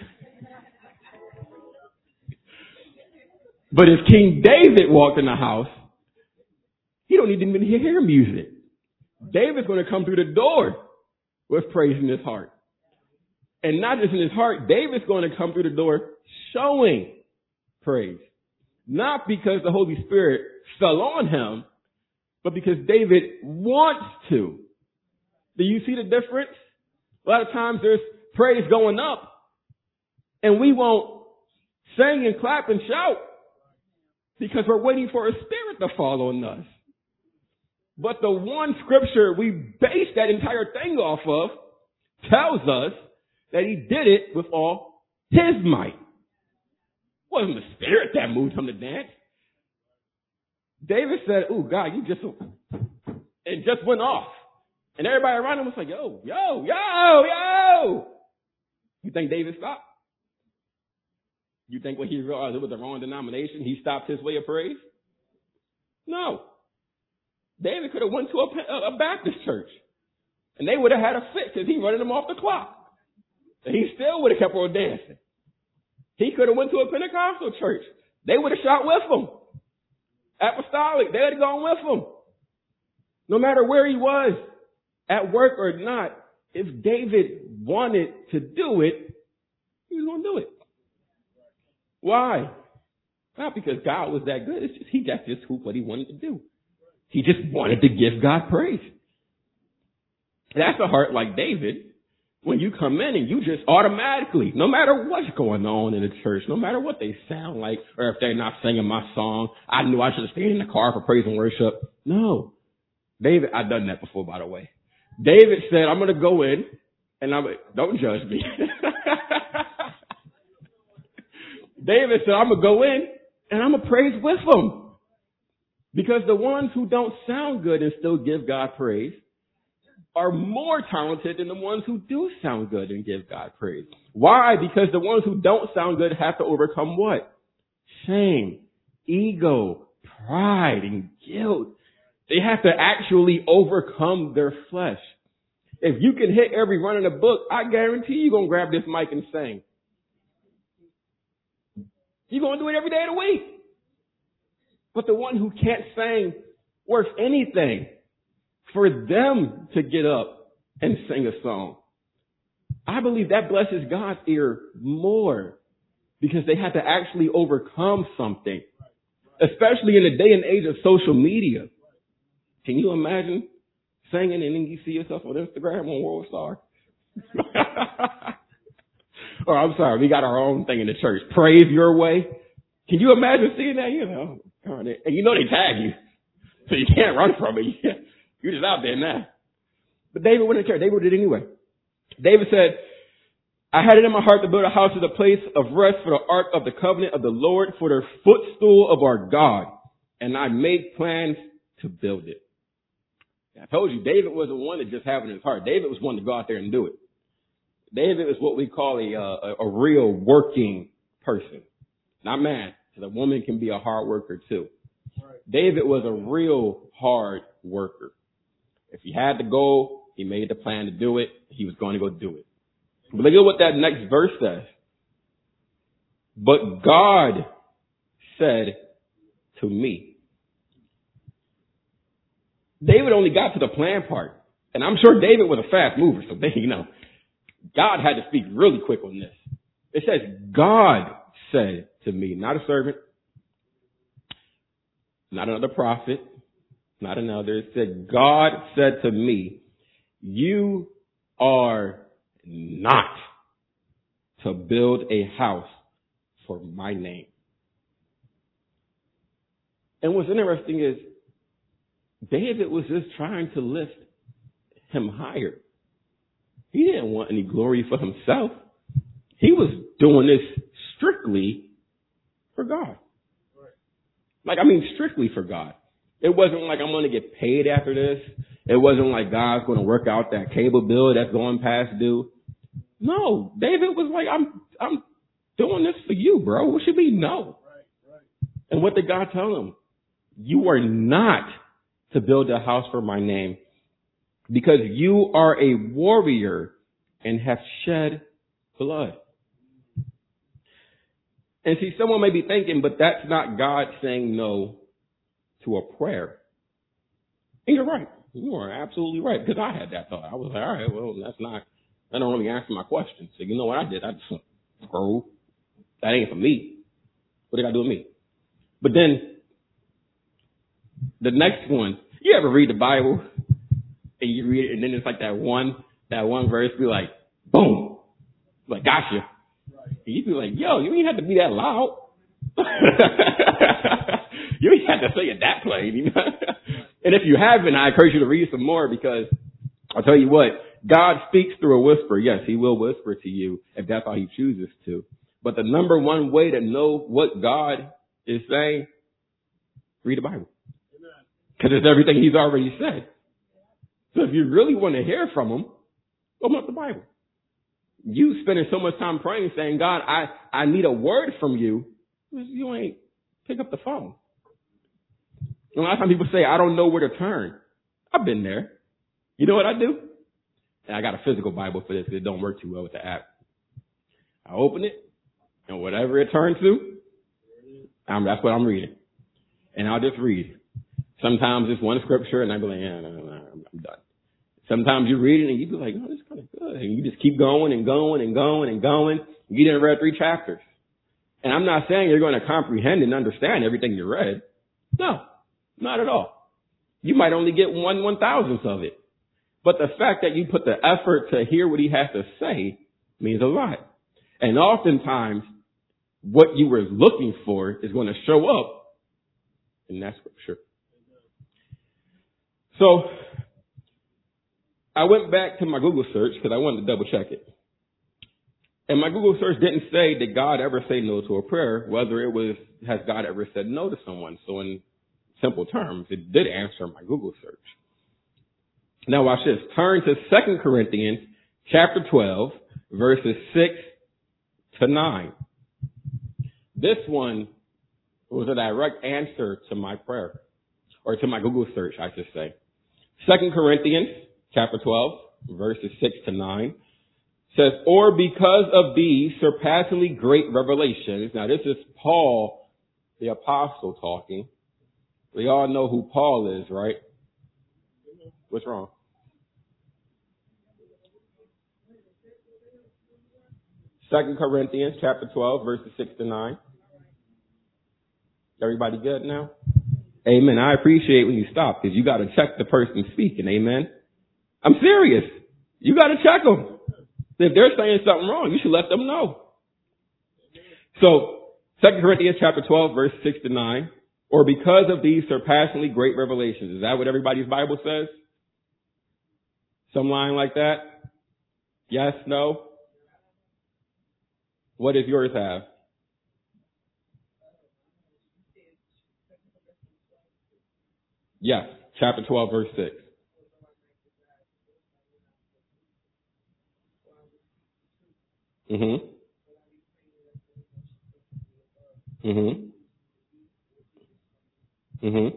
But if King David walked in the house, he don't even need to hear music. David's going to come through the door with praise in his heart. And not just in his heart, David's going to come through the door showing praise. Not because the Holy Spirit fell on him, but because David wants to. Do you see the difference? A lot of times there's praise going up and we won't sing and clap and shout because we're waiting for a spirit to fall on us. But the one scripture we base that entire thing off of tells us that he did it with all his might. It wasn't the Spirit that moved him to dance. David said, "Ooh, God, you just," it just went off. And everybody around him was like, yo, yo, yo, yo. You think David stopped? You think when he realized it was the wrong denomination, he stopped his way of praise? No. David could have went to a, a Baptist church and they would have had a fit because he running them off the clock. And he still would have kept on dancing. He could have went to a Pentecostal church. They would have shot with him. Apostolic, they would have gone with him. No matter where he was, at work or not, if David wanted to do it, he was going to do it. Why? Not because God was that good. It's just he that's just what he wanted to do. He just wanted to give God praise. That's a heart like David. when you come in and you just automatically, no matter what's going on in the church, no matter what they sound like, or if they're not singing my song, I knew I should have stayed in the car for praise and worship. No. David, I've done that before, by the way. David said, I'm going to go in and I'm don't judge me. David said, I'm going to go in and I'm going to praise with them. Because the ones who don't sound good and still give God praise are more talented than the ones who do sound good and give God praise. Why? Because the ones who don't sound good have to overcome what? Shame, ego, pride, and guilt. They have to actually overcome their flesh. If you can hit every run in the book, I guarantee you're going to grab this mic and sing. You're going to do it every day of the week. But the one who can't sing worth anything, for them to get up and sing a song, I believe that blesses God's ear more because they had to actually overcome something, especially in the day and age of social media. Can you imagine singing and then you see yourself on Instagram on World Star? Or I'm sorry, we got our own thing in the church. Praise Your Way. Can you imagine seeing that? You know, and you know they tag you, so you can't run from it. You're just out there now. But David went to church. David did it anyway. David said, I had it in my heart to build a house as a place of rest for the ark of the covenant of the Lord, for the footstool of our God. And I made plans to build it. I told you, David wasn't one to just have it in his heart. David was one to go out there and do it. David is what we call a, uh, a, a real working person. Not man, because a woman can be a hard worker too. Right. David was a real hard worker. If he had the goal, he made the plan to do it. He was going to go do it. But look at what that next verse says. But God said to me. David only got to the plan part. And I'm sure David was a fast mover, so they, you know, God had to speak really quick on this. It says, God said to me, not a servant, not another prophet, not another. It said, God said to me, you are not to build a house for my name. And what's interesting is David was just trying to lift him higher. He didn't want any glory for himself. He was doing this strictly for God. Like, I mean, strictly for God. It wasn't like I'm going to get paid after this. It wasn't like God's going to work out that cable bill that's going past due. No, David was like, I'm, I'm doing this for you, bro. What should be no? Right, right. And what did God tell him? You are not to build a house for my name, because you are a warrior and have shed blood. And see, someone may be thinking, but that's not God saying no to a prayer. And you're right. You are absolutely right, because I had that thought. I was like, all right, well, that's not, that don't really answer my question. So you know what I did? I just scroll. That ain't for me. What did I do with me? But then the next one, you ever read the Bible and you read it and then it's like that one, that one verse be like, boom, like, gotcha. Right. And you be like, yo, you ain't have to be that loud. You ain't have to say it that plain, you know? And if you haven't, I encourage you to read some more, because I'll tell you what, God speaks through a whisper. Yes, he will whisper to you if that's how he chooses to. But the number one way to know what God is saying, read the Bible. Because it's everything he's already said. So if you really want to hear from him, open up the Bible. You spending so much time praying, saying, God, I, I need a word from you. You ain't pick up the phone. A lot of times people say, I don't know where to turn. I've been there. You know what I do? And I got a physical Bible for this because it don't work too well with the app. I open it, and whatever it turns to, I'm, that's what I'm reading. And I'll just read. Sometimes it's one scripture, and I be like, yeah, no, no, no, I'm done. Sometimes you read it, and you be like, oh, this is kind of good. And you just keep going and going and going and going. You didn't read three chapters. And I'm not saying you're going to comprehend and understand everything you read. No, not at all. You might only get one one thousandth of it. But the fact that you put the effort to hear what he has to say means a lot. And oftentimes, what you were looking for is going to show up in that scripture. So, I went back to my Google search because I wanted to double check it. And my Google search didn't say, did God ever say no to a prayer? Whether it was, has God ever said no to someone? So in simple terms, it did answer my Google search. Now watch this. Turn to Second Corinthians chapter twelve, verses six to nine. This one was a direct answer to my prayer, or to my Google search, I should say. Second Corinthians chapter twelve, verses six to nine. Says, or because of these surpassingly great revelations. Now this is Paul, the apostle, talking. We all know who Paul is, right? What's wrong? Second Corinthians chapter twelve, verses six to nine. Everybody good now? Amen. I appreciate when you stop because you got to check the person speaking. Amen. I'm serious. You got to check them. If they're saying something wrong, you should let them know. So, Second Corinthians chapter twelve, verse six to nine. Or because of these surpassingly great revelations. Is that what everybody's Bible says? Some line like that? Yes, no? What does yours have? Yes, chapter twelve, verse six. Mm-hmm. Mm-hmm. Mm-hmm.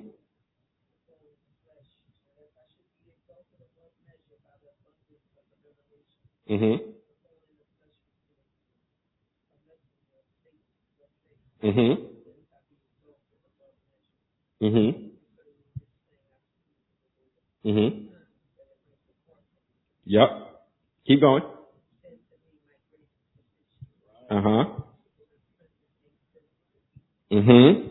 Mm-hmm. Mm-hmm. Mm-hmm. Mm-hmm. Yep. Keep going. Uh-huh. Mm-hmm.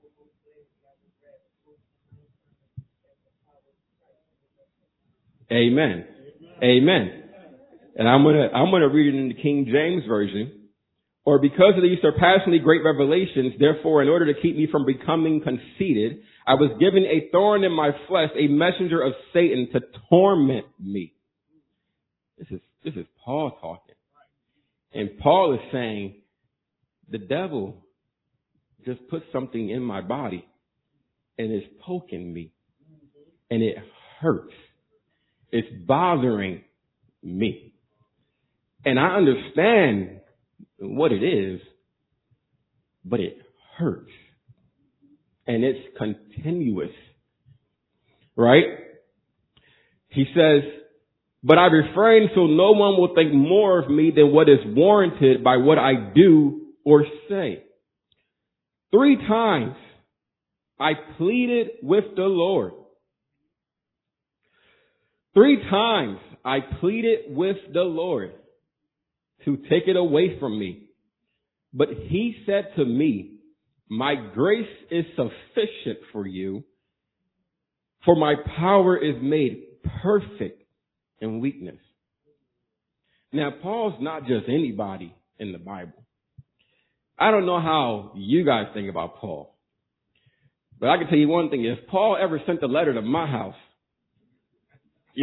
Amen. Amen. And I'm gonna I'm gonna read it in the King James Version. Or because of these surpassingly great revelations, therefore, in order to keep me from becoming conceited, I was given a thorn in my flesh, a messenger of Satan to torment me. This is this is Paul talking. And Paul is saying, the devil just put something in my body and is poking me. And it hurts. It's bothering me. And I understand what it is, but it hurts. And it's continuous. Right? He says, but I refrain so no one will think more of me than what is warranted by what I do or say. Three times I pleaded with the Lord. Three times I pleaded with the Lord to take it away from me. But he said to me, my grace is sufficient for you, for my power is made perfect in weakness. Now, Paul's not just anybody in the Bible. I don't know how you guys think about Paul, but I can tell you one thing. If Paul ever sent a letter to my house, yeah,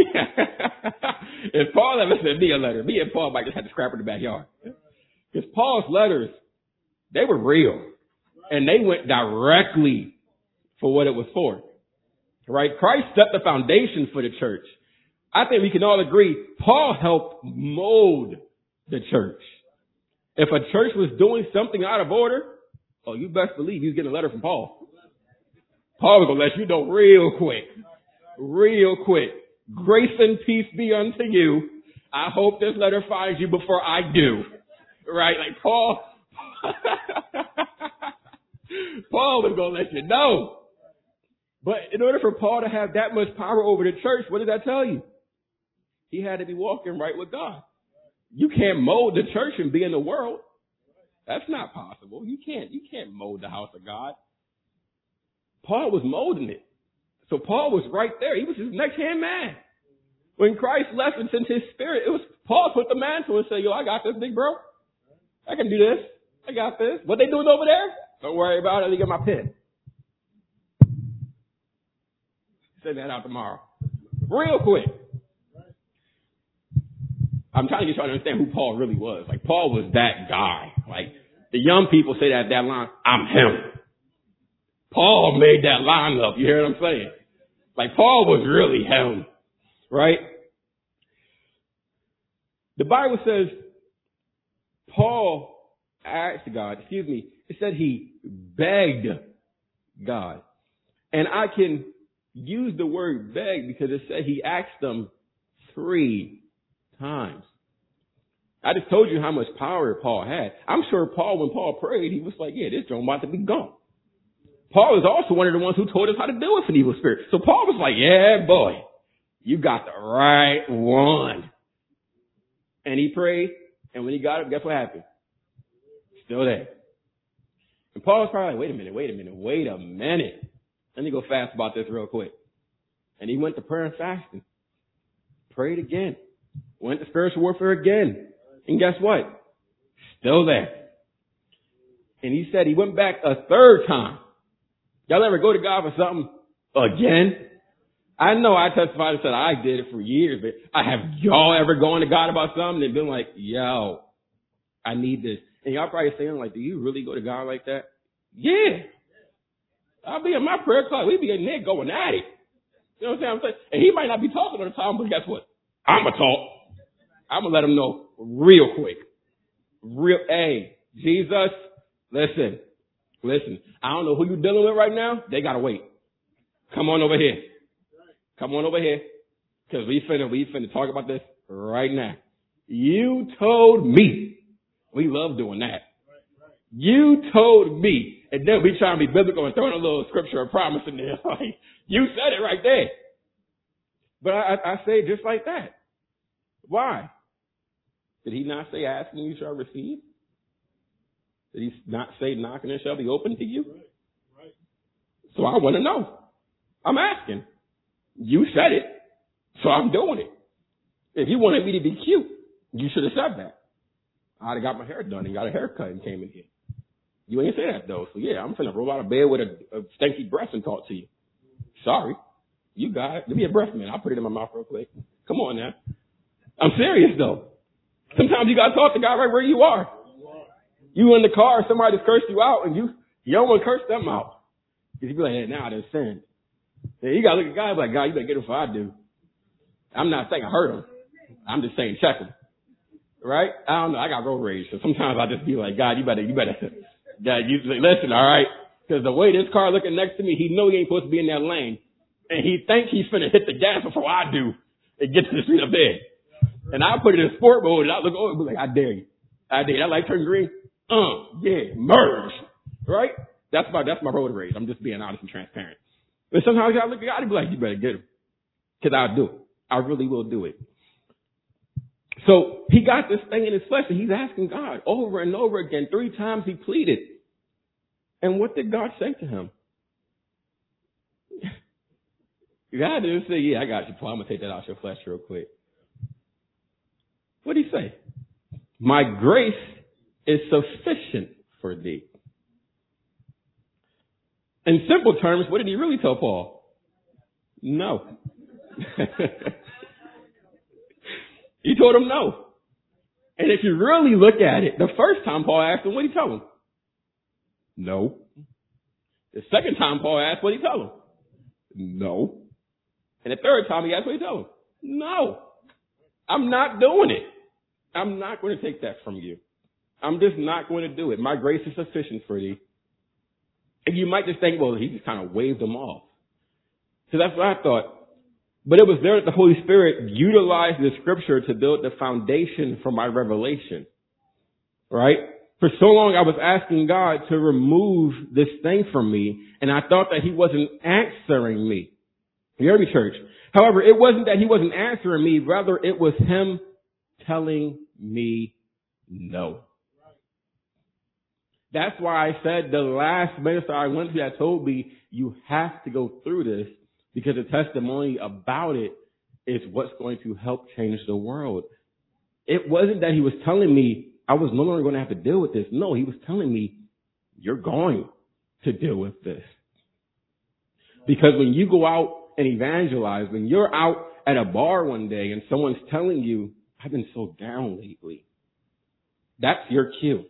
if Paul ever sent me a letter, me and Paul might just have to scrap in the backyard. Because Paul's letters, they were real. And they went directly for what it was for. Right? Christ set the foundation for the church. I think we can all agree, Paul helped mold the church. If a church was doing something out of order, oh, you best believe he was getting a letter from Paul. Paul was going to let you know real quick. Real quick. Grace and peace be unto you. I hope this letter finds you before I do. Right? Like Paul. Paul was going to let you know. But in order for Paul to have that much power over the church, what did I tell you? He had to be walking right with God. You can't mold the church and be in the world. That's not possible. You can't, you can't mold the house of God. Paul was molding it. So Paul was right there. He was his next hand man. When Christ left and sent his spirit, it was Paul put the mantle and said, yo, I got this, big bro. I can do this. I got this. What they doing over there? Don't worry about it. Let me get my pen. Send that out tomorrow. Real quick. I'm trying to get y'all to understand who Paul really was. Like, Paul was that guy. Like, the young people say that that line, I'm him. Paul made that line up. You hear what I'm saying? Like, Paul was really him. Right? The Bible says Paul asked God, excuse me, it said he begged God. And I can use the word beg because it said he asked them three times. I just told you how much power Paul had. I'm sure Paul, when Paul prayed, he was like, yeah, this joint about to be gone. Paul is also one of the ones who told us how to deal with an evil spirit. So Paul was like, yeah, boy, you got the right one. And he prayed, and when he got it, guess what happened? Still there. And Paul was probably like, wait a minute, wait a minute, wait a minute. Let me go fast about this real quick. And he went to prayer and fasting. Prayed again. Went to spiritual warfare again. And guess what? Still there. And he said he went back a third time. Y'all ever go to God for something again? I know I testified and said I did it for years, but I have y'all ever gone to God about something and been like, yo, I need this. And y'all probably saying like, do you really go to God like that? Yeah. I'll be in my prayer closet. We be in there going at it. You know what I'm saying? And he might not be talking all the time, but guess what? I'm going to talk. I'm going to let him know real quick. Real, hey, Jesus, listen, listen. I don't know who you're dealing with right now. They got to wait. Come on over here. Come on over here. Because we finna, we finna talk about this right now. You told me. We love doing that. You told me. And then we trying to be biblical and throwing a little scripture of promise in there. Like, you said it right there. But I, I say just like that. Why? Did he not say asking you shall receive? Did he not say knocking and shall be open to you? So I want to know. I'm asking. You said it. So I'm doing it. If you wanted me to be cute, you should have said that. I'd have got my hair done and got a haircut and came in here. You ain't say that though. So yeah, I'm finna roll out of bed with a, a stinky breath and talk to you. Sorry. You got it. Give me a breath, man. I'll put it in my mouth real quick. Come on now. I'm serious though. Sometimes you gotta talk to God right where you are. You in the car, somebody just cursed you out and you, you don't want to curse them out. Because you be like, hey, now I done sinned. Yeah, you gotta look at God and be like, God, you better get him before I do. I'm not saying I hurt him. I'm just saying check him. Right? I don't know. I got road rage. So sometimes I just be like, God, you better, you better, God, you listen, all right? Because the way this car looking next to me, he know he ain't supposed to be in that lane. And he thinks he's finna hit the gas before I do and get to the street of bed. And I put it in sport mode and I look over and be like, I dare you. I dare you. That light turn green. Uh, yeah, merge. Right? That's my, that's my road rage. I'm just being honest and transparent. But sometimes I look at God and be like, you better get him. Because I'll do it. I really will do it. So he got this thing in his flesh and he's asking God over and over again. Three times he pleaded. And what did God say to him? God didn't say, yeah, I got you, Paul. I'm going to take that out your flesh real quick. What did he say? My grace is sufficient for thee. In simple terms, what did he really tell Paul? No. He told him no. And if you really look at it, the first time Paul asked him, what did he tell him? No. The second time Paul asked, what did he tell him? No. And the third time he asked, what did he tell him? No. I'm not doing it. I'm not going to take that from you. I'm just not going to do it. My grace is sufficient for thee. And you might just think, well, he just kind of waved them off. So that's what I thought. But it was there that the Holy Spirit utilized the scripture to build the foundation for my revelation. Right? For so long I was asking God to remove this thing from me, and I thought that he wasn't answering me. You hear me, church? However, it wasn't that he wasn't answering me, rather it was him telling me no. That's why I said the last minister I went to that told me you have to go through this, because the testimony about it is what's going to help change the world. It wasn't that he was telling me I was no longer going to have to deal with this. No, he was telling me you're going to deal with this. Because when you go out and evangelize, when you're out at a bar one day and someone's telling you, I've been so down lately, that's your cue.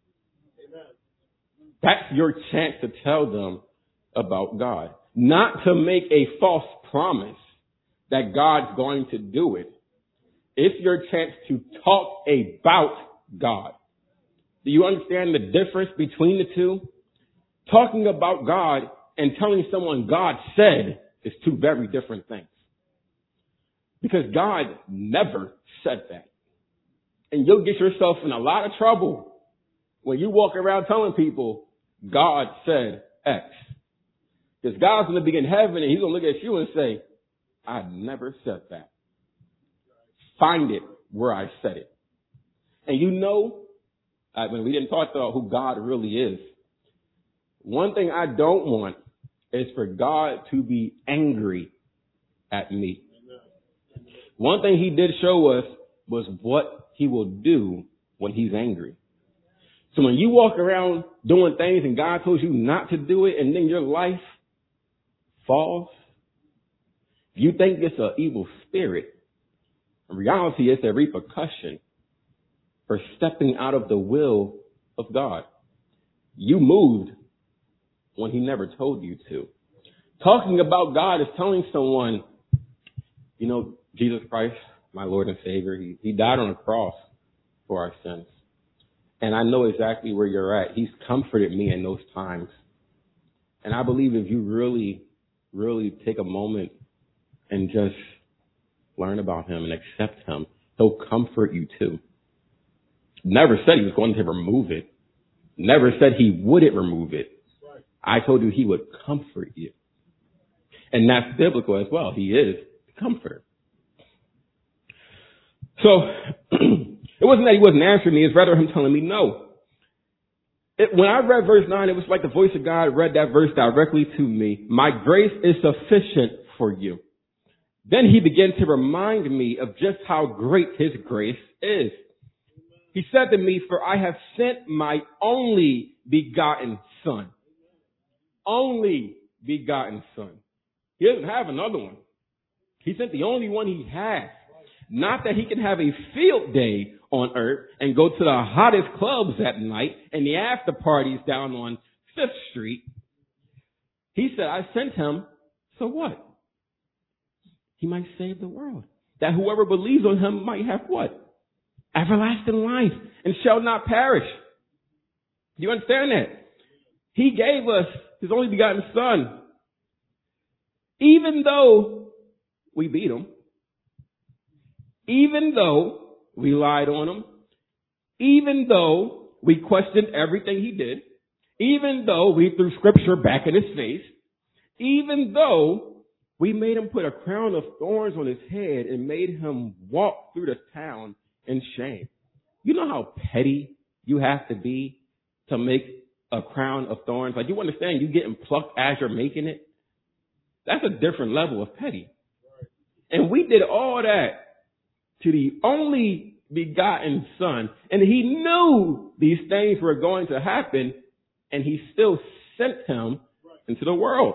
That's your chance to tell them about God. Not to make a false promise that God's going to do it. It's your chance to talk about God. Do you understand the difference between the two? Talking about God and telling someone God said is two very different things. Because God never said that. And you'll get yourself in a lot of trouble when you walk around telling people God said X. Because God's going to be in heaven and he's going to look at you and say, I never said that. Find it where I said it. And you know, I mean, we didn't talk about who God really is. One thing I don't want is for God to be angry at me. One thing he did show us was what he will do when he's angry. So when you walk around doing things and God told you not to do it and then your life falls, you think it's an evil spirit. In reality, it's a repercussion for stepping out of the will of God. You moved when he never told you to. Talking about God is telling someone, you know, Jesus Christ, my Lord and Savior, he, he died on a cross for our sins. And I know exactly where you're at. He's comforted me in those times. And I believe if you really, really take a moment and just learn about him and accept him, he'll comfort you too. Never said he was going to remove it. Never said he wouldn't remove it. I told you he would comfort you. And that's biblical as well. He is the comforter. So, it wasn't that he wasn't answering me. It's rather him telling me no. It, when I read verse nine, it was like the voice of God read that verse directly to me. My grace is sufficient for you. Then he began to remind me of just how great his grace is. He said to me, for I have sent my only begotten son. Only begotten son. He doesn't have another one. He sent the only one he has. Not that he can have a field day on earth and go to the hottest clubs at night and the after parties down on Fifth Street. He said, I sent him, so what? He might save the world. That whoever believes on him might have what? Everlasting life and shall not perish. Do you understand that? He gave us his only begotten son. Even though we beat him, even though we lied on him, even though we questioned everything he did, even though we threw scripture back in his face, even though we made him put a crown of thorns on his head and made him walk through the town in shame. You know how petty you have to be to make a crown of thorns? Like, you understand you getting plucked as you're making it? That's a different level of petty. And we did all that to the only begotten son. And he knew these things were going to happen, and he still sent him into the world.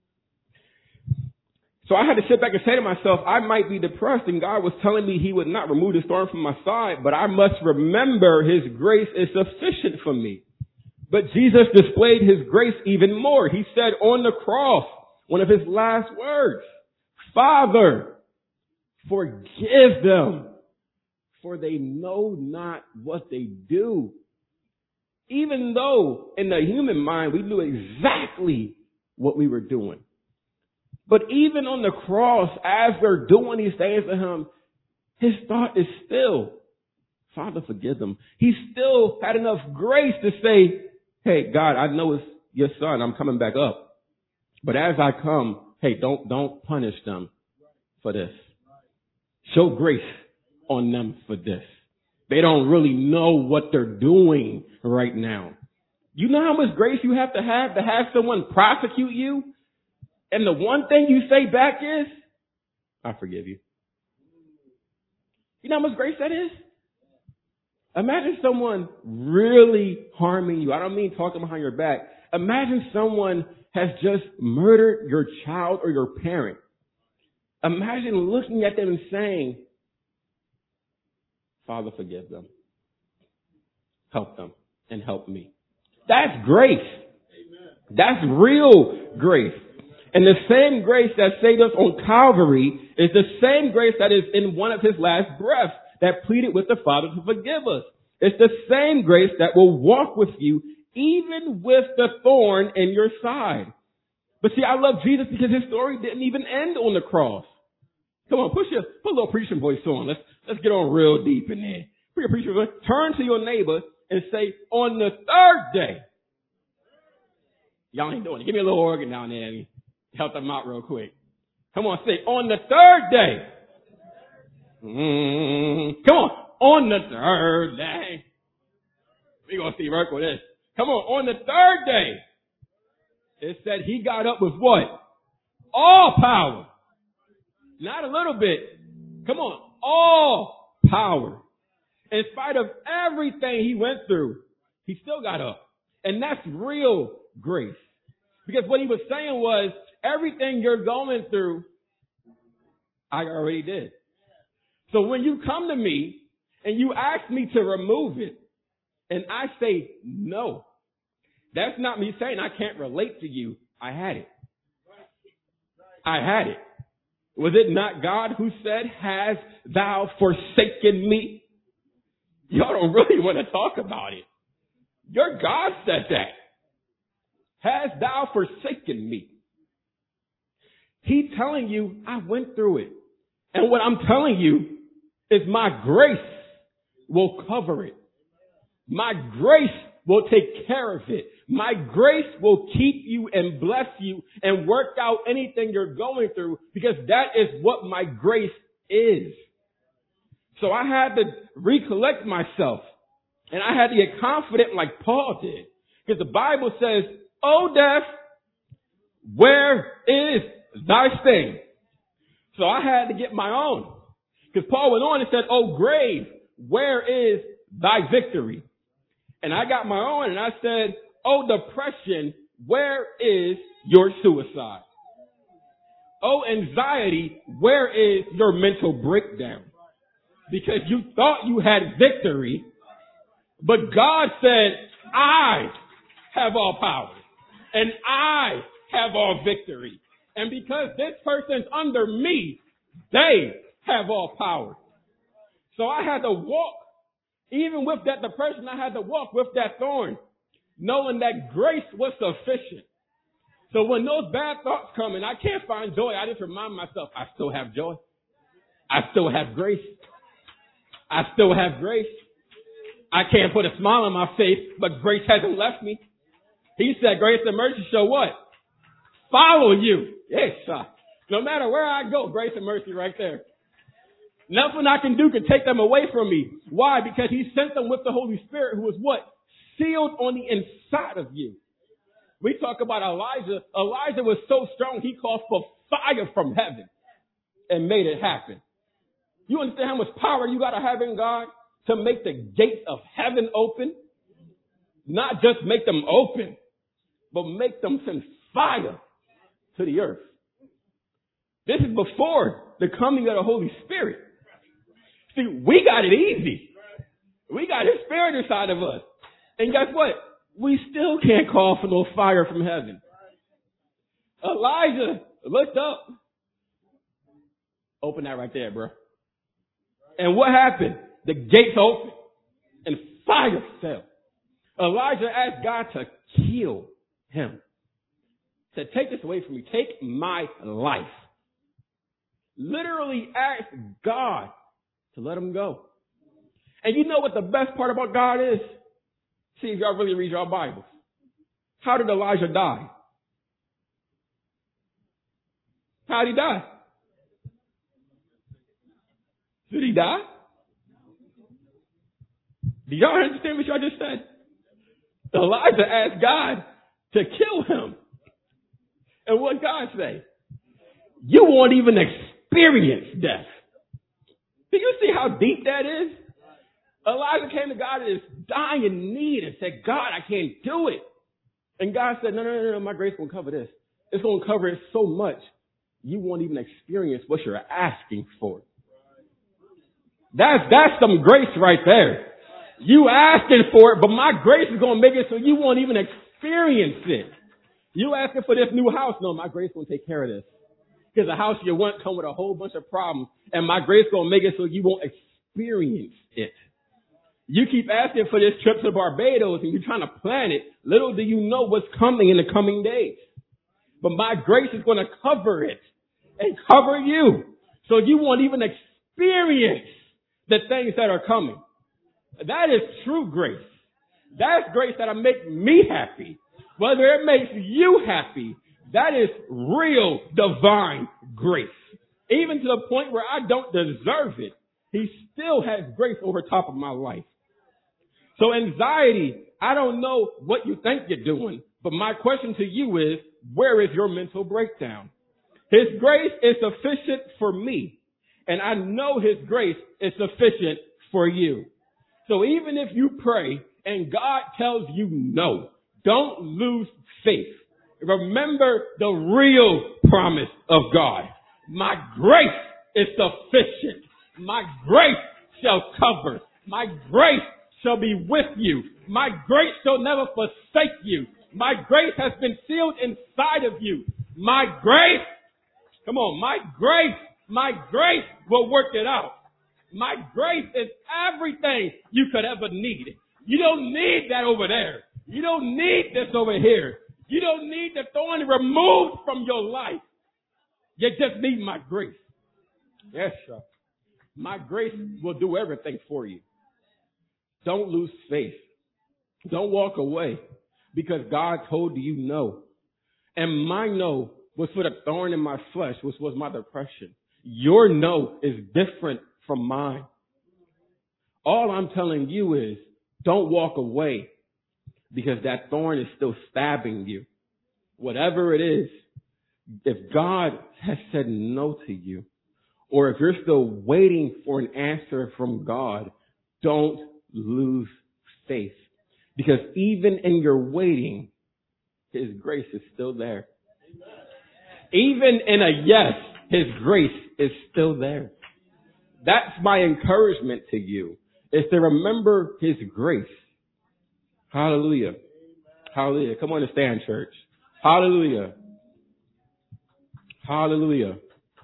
So I had to sit back and say to myself, I might be depressed, and God was telling me he would not remove this thorn from my side, but I must remember his grace is sufficient for me. But Jesus displayed his grace even more. He said on the cross, one of his last words, Father, forgive them, for they know not what they do. Even though in the human mind we knew exactly what we were doing. But even on the cross, as they're doing these things to him, his thought is still, Father, forgive them. He still had enough grace to say, hey, God, I know it's your son. I'm coming back up. But as I come, hey, don't, don't punish them for this. Show grace on them for this. They don't really know what they're doing right now. You know how much grace you have to have to have someone prosecute you? And the one thing you say back is, I forgive you. You know how much grace that is? Imagine someone really harming you. I don't mean talking behind your back. Imagine someone has just murdered your child or your parent. Imagine looking at them and saying, Father, forgive them. Help them and help me. That's grace. That's real grace. And the same grace that saved us on Calvary is the same grace that is in one of his last breaths that pleaded with the Father to forgive us. It's the same grace that will walk with you even with the thorn in your side. But see, I love Jesus because his story didn't even end on the cross. Come on, push your, put a little preaching voice on. Let's, let's get on real deep in there. Put your preaching voice. Turn to your neighbor and say, on the third day. Y'all ain't doing it. Give me a little organ down there and help them out real quick. Come on, say, on the third day. Mm, come on, on the third day. We're going to see work with this. Come on, on the third day. It said he got up with what? All power. Not a little bit. Come on, all power. In spite of everything he went through, he still got up. And that's real grace. Because what he was saying was, everything you're going through, I already did. So when you come to me and you ask me to remove it, and I say no, that's not me saying I can't relate to you. I had it. I had it. Was it not God who said, has thou forsaken me? Y'all don't really want to talk about it. Your God said that. Has thou forsaken me? He's telling you, I went through it. And what I'm telling you is my grace will cover it. My grace will take care of it. My grace will keep you and bless you and work out anything you're going through, because that is what my grace is. So I had to recollect myself, and I had to get confident like Paul did, because the Bible says, "O death, where is thy sting?" So I had to get my own, because Paul went on and said, "O grave, where is thy victory?" And I got my own, and I said, "O depression, where is your suicide? O anxiety, where is your mental breakdown?" Because you thought you had victory, but God said, "I have all power, and I have all victory. And because this person's under me, they have all power." So I had to walk, even with that depression, I had to walk with that thorn, knowing that grace was sufficient. So when those bad thoughts come and I can't find joy, I just remind myself, I still have joy. I still have grace. I still have grace. I can't put a smile on my face, but grace hasn't left me. He said, grace and mercy shall what? Follow you. Yes, sir. No matter where I go, grace and mercy right there. Nothing I can do can take them away from me. Why? Because he sent them with the Holy Spirit, who was what? Sealed on the inside of you. We talk about Elijah. Elijah was so strong, he called for fire from heaven and made it happen. You understand how much power you got to have in God to make the gates of heaven open? Not just make them open, but make them send fire to the earth. This is before the coming of the Holy Spirit. See, we got it easy. We got his spirit inside of us. And guess what? We still can't call for no fire from heaven. Elijah looked up. Open that right there, bro. And what happened? The gates opened and fire fell. Elijah asked God to kill him. He said, take this away from me. Take my life. Literally asked God to let him go. And you know what the best part about God is? See if y'all really read your Bibles. How did Elijah die? How did he die? Did he die? Do y'all understand what y'all just said? Elijah asked God to kill him. And what God say? You won't even experience death. Do you see how deep that is? Elijah came to God in his dying need and said, God, I can't do it. And God said, no, no, no, no, my grace will cover this. It's going to cover it so much, you won't even experience what you're asking for. That's, that's some grace right there. You asking for it, but my grace is going to make it so you won't even experience it. You asking for this new house. No, my grace will take care of this. Because the house you want come with a whole bunch of problems, and my grace is going to make it so you won't experience it. You keep asking for this trip to Barbados and you're trying to plan it. Little do you know what's coming in the coming days. But my grace is going to cover it and cover you so you won't even experience the things that are coming. That is true grace. That's grace that'll make me happy. Whether it makes you happy, that is real divine grace. Even to the point where I don't deserve it, he still has grace over top of my life. So anxiety, I don't know what you think you're doing, but my question to you is, where is your mental breakdown? His grace is sufficient for me, and I know his grace is sufficient for you. So even if you pray and God tells you no, don't lose faith. Remember the real promise of God. My grace is sufficient. My grace shall cover. My grace shall be with you. My grace shall never forsake you. My grace has been sealed inside of you. My grace, come on, my grace, my grace will work it out. My grace is everything you could ever need. You don't need that over there. You don't need this over here. You don't need the thorn removed from your life. You just need my grace. Yes, sir. My grace will do everything for you. Don't lose faith. Don't walk away because God told you no. And my no was for the thorn in my flesh, which was my depression. Your no is different from mine. All I'm telling you is don't walk away because that thorn is still stabbing you. Whatever it is, if God has said no to you, or if you're still waiting for an answer from God, don't lose faith. Because even in your waiting, his grace is still there. Even in a yes, his grace is still there. That's my encouragement to you, is to remember his grace. Hallelujah. Hallelujah. Come on and stand, church. Hallelujah. Hallelujah.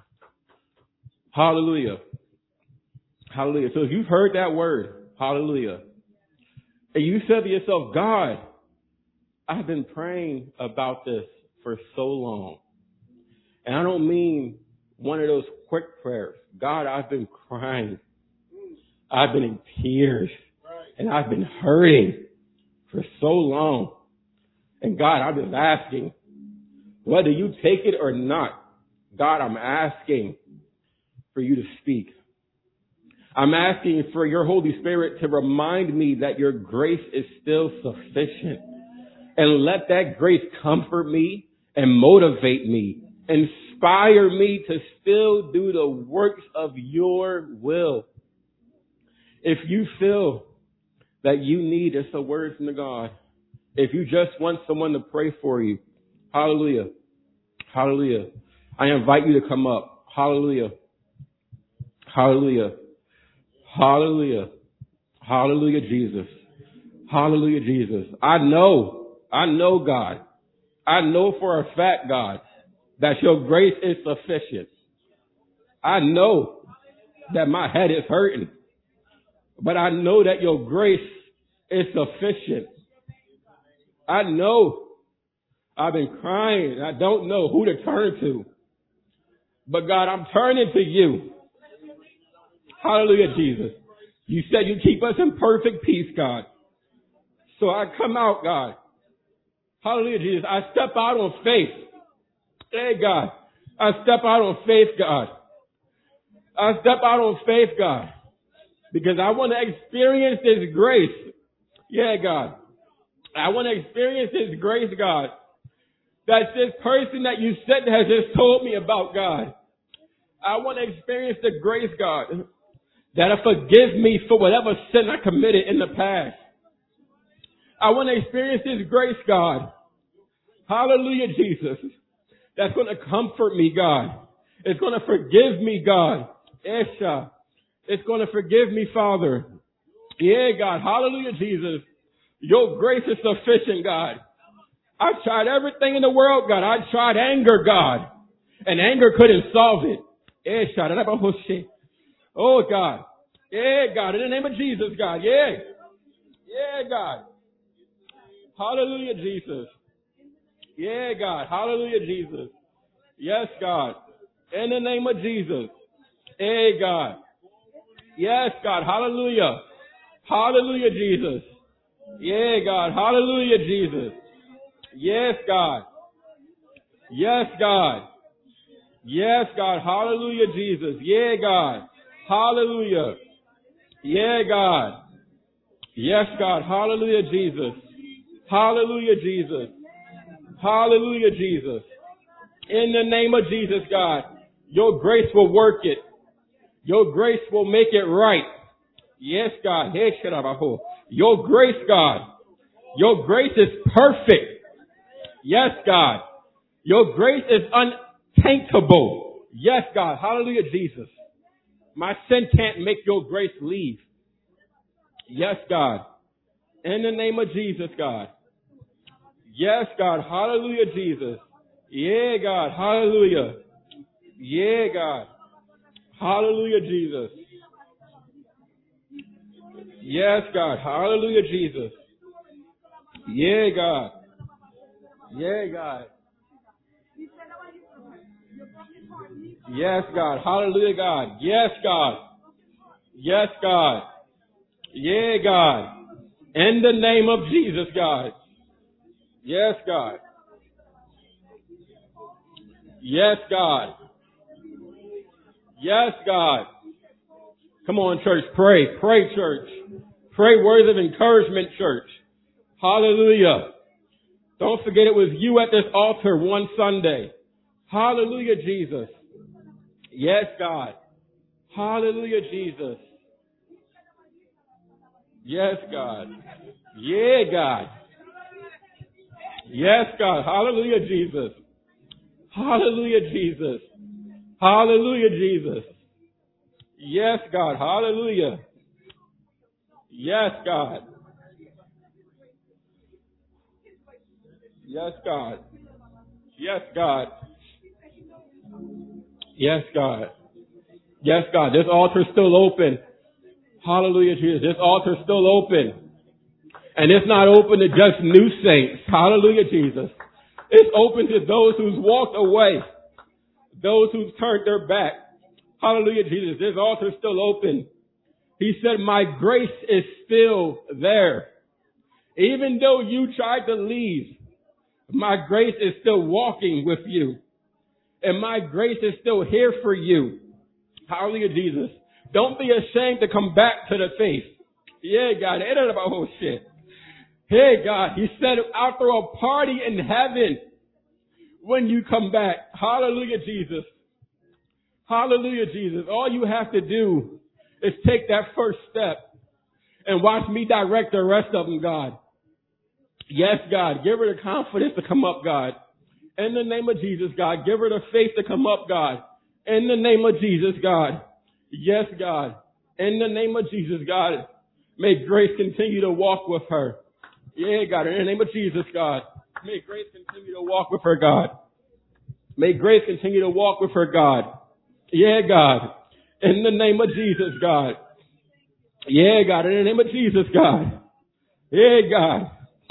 Hallelujah. Hallelujah. So if you've heard that word, hallelujah, and you said to yourself, God, I've been praying about this for so long. And I don't mean one of those quick prayers. God, I've been crying. I've been in tears. And I've been hurting for so long. And God, I'm just asking, whether you take it or not, God, I'm asking for you to speak. I'm asking for your Holy Spirit to remind me that your grace is still sufficient. And let that grace comfort me and motivate me, inspire me to still do the works of your will. If you feel that you need just a word from the God, if you just want someone to pray for you, hallelujah, hallelujah, I invite you to come up. Hallelujah, hallelujah, hallelujah, hallelujah, Jesus, hallelujah, Jesus. I know, I know, God, I know for a fact, God, that your grace is sufficient. I know that my head is hurting, but I know that your grace is sufficient. I know I've been crying. I don't know who to turn to. But God, I'm turning to you. Hallelujah, Jesus. You said you keep us in perfect peace, God. So I come out, God. Hallelujah, Jesus. I step out on faith. Hey, God. I step out on faith, God. I step out on faith, God. Because I want to experience this grace. Yeah, God. I want to experience this grace, God. That this person that you said has just told me about, God. I want to experience the grace, God. That'll forgive me for whatever sin I committed in the past. I want to experience this grace, God. Hallelujah, Jesus. That's going to comfort me, God. It's going to forgive me, God. Esha. It's going to forgive me, Father. Yeah, God. Hallelujah, Jesus. Your grace is sufficient, God. I've tried everything in the world, God. I tried anger, God. And anger couldn't solve it. Esha. Oh, God. Yeah, God. In the name of Jesus, God. Yeah. Yeah, God. Hallelujah, Jesus. Yeah, God. Hallelujah, Jesus. Yes, God. In the name of Jesus. Hey, God. Yes, God. Hallelujah. Hallelujah, Jesus. Yeah, God. Hallelujah, Jesus. Yes, God. Yes, God. Yes, God. Hallelujah, Jesus. Yeah, God. Hallelujah. Yeah, God. Yes, God. Hallelujah, Jesus. Hallelujah, Jesus. Hallelujah, Jesus. In the name of Jesus, God, your grace will work it. Your grace will make it right. Yes, God. Your grace, God. Your grace is perfect. Yes, God. Your grace is untaintable. Yes, God. Hallelujah, Jesus. My sin can't make your grace leave. Yes, God. In the name of Jesus, God. Yes, God. Hallelujah, Jesus. Yeah, God. Hallelujah. Yeah, God. Hallelujah, Jesus. Yes, God. Hallelujah, Jesus. Yeah, God. Yeah, God. Yes, God. Hallelujah, God. Yes, God. Yes, God. Yeah, God. In the name of Jesus, God. Yes, God. Yes, God. Yes, God. Come on, church. Pray. Pray, church. Pray words of encouragement, church. Hallelujah. Don't forget it was you at this altar one Sunday. Hallelujah, Jesus. Yes, God. Hallelujah, Jesus. Yes, God. Yeah, God. Yes, God. Hallelujah, Jesus. Hallelujah, Jesus. Hallelujah, Jesus. Yes, God. Hallelujah. Yes, God. Yes, God. Yes, God. Yes, God. Yes, God. This altar is still open. Hallelujah, Jesus. This altar is still open. And it's not open to just new saints. Hallelujah, Jesus. It's open to those who's walked away. Those who've turned their back. Hallelujah, Jesus. This altar is still open. He said, my grace is still there. Even though you tried to leave, my grace is still walking with you. And my grace is still here for you. Hallelujah, Jesus. Don't be ashamed to come back to the faith. Yeah, God. It ain't about whole shit. Hey, God. He said, I'll throw a party in heaven when you come back. Hallelujah, Jesus. Hallelujah, Jesus. All you have to do is take that first step and watch me direct the rest of them, God. Yes, God. Give her the confidence to come up, God. In the name of Jesus, God. Give her the faith to come up, God. In the name of Jesus, God. Yes, God. In the name of Jesus, God. May grace continue to walk with her. Yeah, God. In the name of Jesus, God. May grace continue to walk with her, God. May grace continue to walk with her, God. Yeah, God. In the name of Jesus, God. Yeah, God. In the name of Jesus, God. Yeah, God.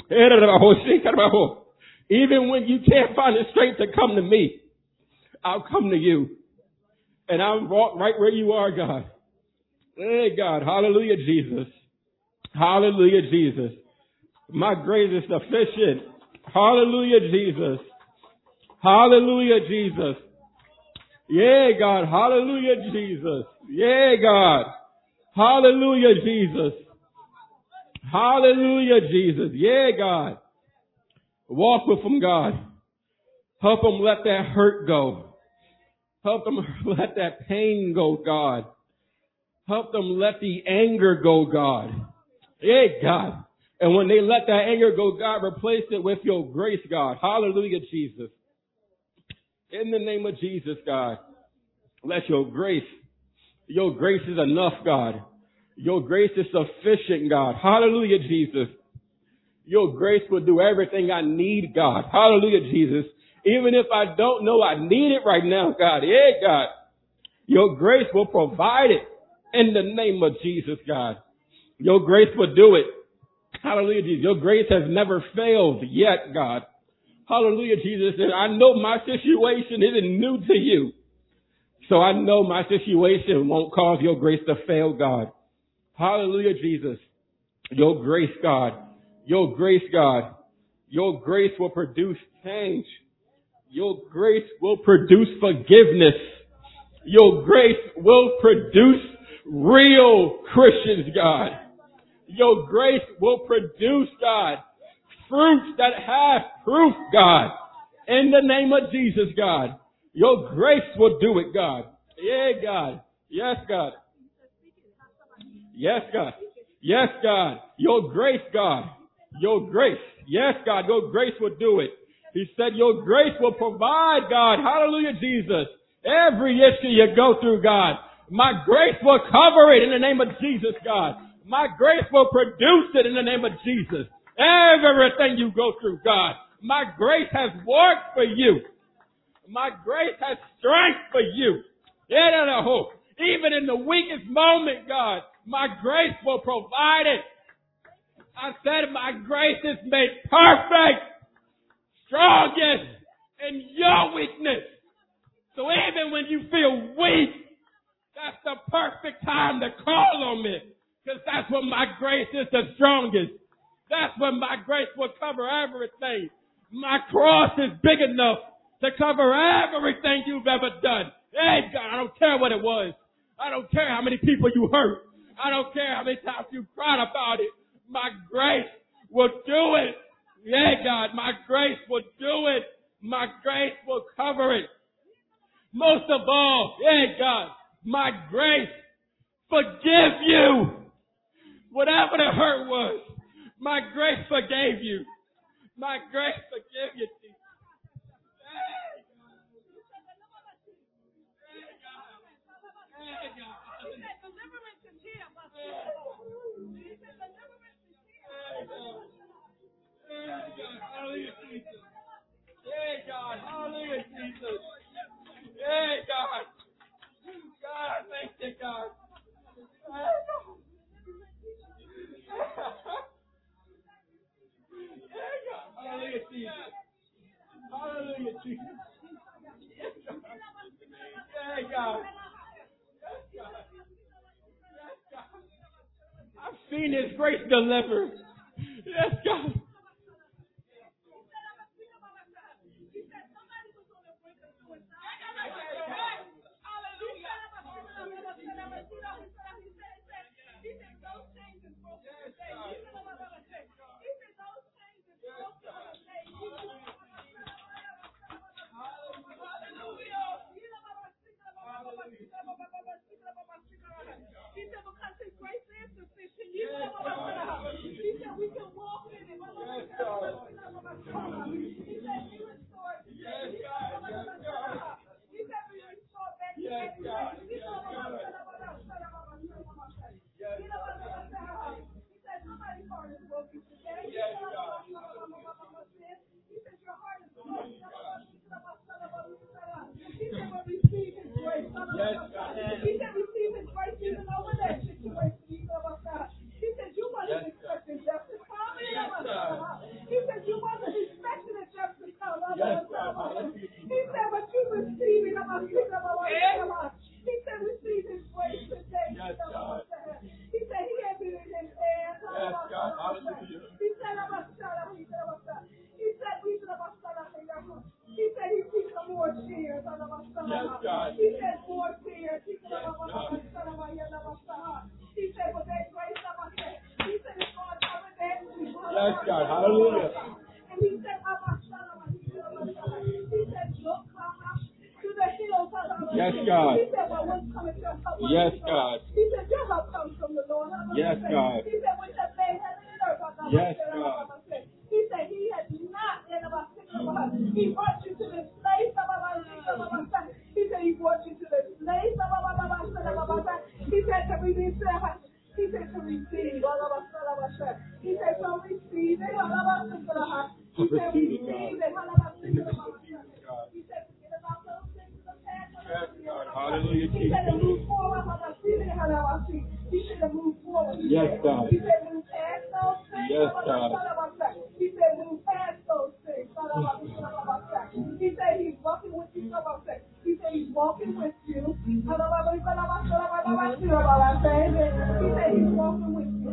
Even when you can't find the strength to come to me, I'll come to you. And I'll walk right where you are, God. Hey, God. Hallelujah, Jesus. Hallelujah, Jesus. My grace is sufficient. Hallelujah, Jesus. Hallelujah, Jesus. Yeah, God. Hallelujah, Jesus. Yeah, God. Hallelujah, Jesus. Hallelujah, Jesus. Yeah, God. Walk with them, God. Help them let that hurt go. Help them let that pain go, God. Help them let the anger go, God. Hey, God. And when they let that anger go, God, replace it with your grace, God. Hallelujah, Jesus. In the name of Jesus, God. Let your grace, your grace is enough, God. Your grace is sufficient, God. Hallelujah, Jesus. Your grace will do everything I need, God. Hallelujah, Jesus. Even if I don't know I need it right now, God. Yeah, God. Your grace will provide it in the name of Jesus, God. Your grace will do it. Hallelujah, Jesus. Your grace has never failed yet, God. Hallelujah, Jesus. And I know my situation isn't new to you. So I know my situation won't cause your grace to fail, God. Hallelujah, Jesus. Your grace, God. Your grace, God. Your grace will produce change. Your grace will produce forgiveness. Your grace will produce real Christians, God. Your grace will produce, God, fruits that have proof, God. In the name of Jesus, God. Your grace will do it, God. Yeah, God. Yes, God. Yes, God. Yes, God. Your grace, God. Your grace. Yes, God. Your grace will do it. He said your grace will provide, God. Hallelujah, Jesus. Every issue you go through, God. My grace will cover it in the name of Jesus, God. My grace will produce it in the name of Jesus. Everything you go through, God. My grace has worked for you. My grace has strength for you. Even in the weakest moment, God, my grace will provide it. I said my grace is made perfect, strongest in your weakness. So even when you feel weak, that's the perfect time to call on me. Because that's when my grace is the strongest. That's when my grace will cover everything. My cross is big enough to cover everything you've ever done. Hey, God, I don't care what it was. I don't care how many people you hurt. I don't care how many times you cried about it. My grace will do it. Yeah, God, my grace will do it. My grace will cover it. Most of all, yeah, God, my grace forgive you. Whatever the hurt was, my grace forgave you. My grace forgive you, Jesus. Hey, God. Hey, God. Hey, God. He said deliverance is here, my soul. He said deliverance is here. Hey, God. Hey, God. Hallelujah, Jesus. Hey, God. Hallelujah, Jesus. Hey, God. God, I thank you, God. Hey, God. Hey, God. Hallelujah, Jesus. Hallelujah, Jesus. Hey, God. Yes, God. Yes, God. I've seen His grace deliver. Yes, God. He said, because His grace is sufficient. He said, we can walk in it. He said, He restored. Yes, God. He said, we restore back. Yes, God. He said, somebody's heart is broken today. Yes, God. He said, your heart is broken. He said, we'll receive His grace. Yes, God. He said, receive His grace even over that situation. He said, you wasn't expecting death to come. He said, you wasn't expecting a death to come. He said, but you receive it. He said, receive His grace today. Yes, God. He said, He had been in His hands. Yes, God. Hallelujah. He said, He said, we should have He said, He sees some more tears. Yes, God. He said, more tears. He said, He said, but that grace, He said, it's going to cover that. Yes, God. Hallelujah. And He said, He said, look, to the hills. Yes, God. He said, well, what's coming to help? Yes, God. He said, said, your help comes from the Lord. Yes, God. He said, which has made heaven and earth. Yes, God. He said, he has not, he brought you to this place. He said, he brought you to this place. He said, to release. He said, to receive. He said, to receive it. He said, receive it. He said, forget about those things in the past. Hallelujah, He said, to move forward. He should have moved forward. Yes, God. He said, move past those things. Yes, God. He said, move past those things. He said, he's walking with you. He said, he's walking with you. He said, he's walking with you.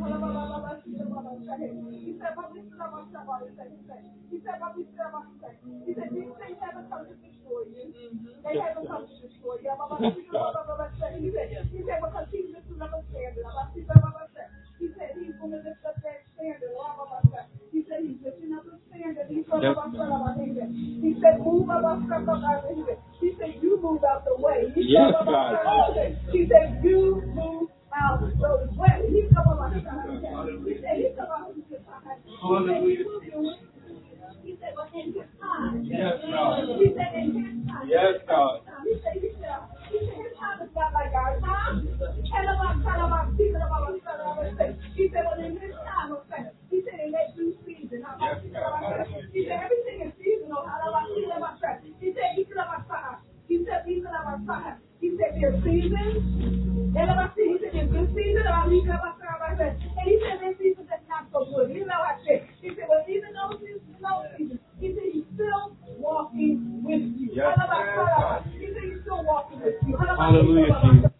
He said, but listen to what somebody said. He said, but listen to what he said. He said, these things haven't come to destroy you. They haven't come to destroy you. He said, he said, because he's lifting up a standard. He said, he's going to lift up that standard. He said, he's lifting up a standard. He said, move up. He said, you move out the way. Yes, God. He said, you move out the way. He said, he's about to get Hallelujah. He said, but in his time. Yes, God. He said, in his time. Yes, God. He said, he said, he said, his time is not like our time. And about time about people about he said, but in his time, okay. He said, in that due season. Yes, God. He said, everything is seasonal. He said, he said, he said, these are our time. He said, there's seasons. And about he said, there's good season. And he said, there's seasons that's not so good. You know what I said? He said, well, even those seasons, no seasons. He said, he's still walking with you. Yes, he said, he's still walking with you. Hallelujah, Jesus.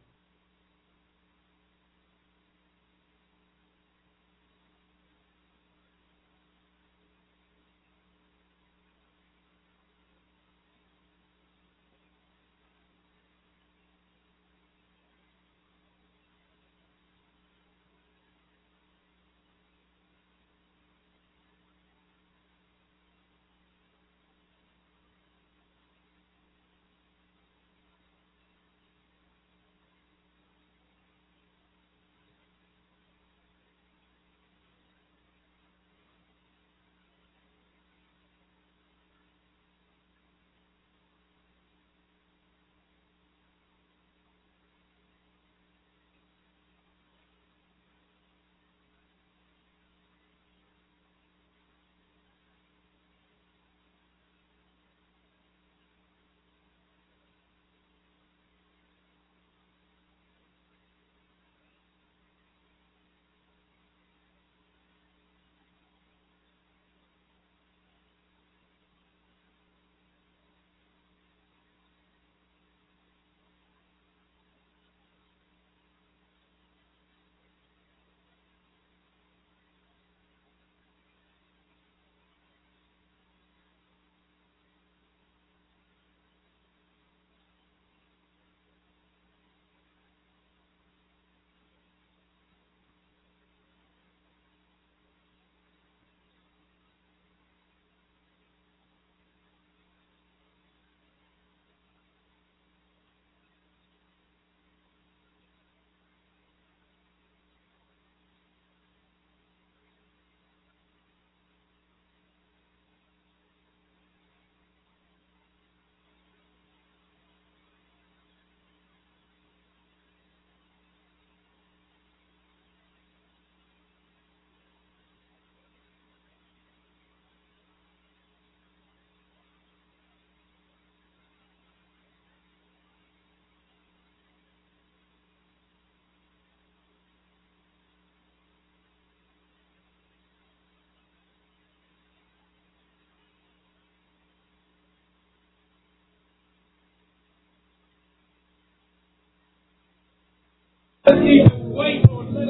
Let's need to wait on the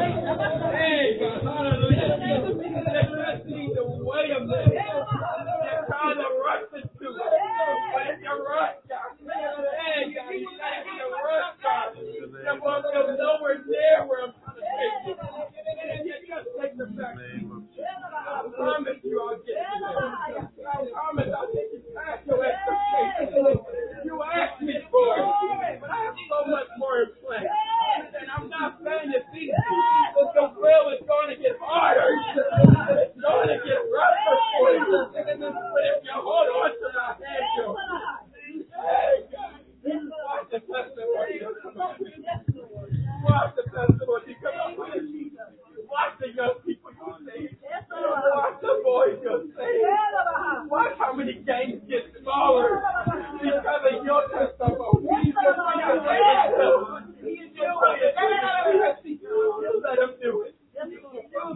Hey, God, hallelujah. Let's need to wait a minute. You're trying to rush into it. When you rush, God. Hey, God, you need to rush, God. You're nowhere near where I'm trying to take you. You just take the back. I promise you I'll get you there. I promise I'll take you past your expectations. You asked me for it, but I have so much more in play. And I'm not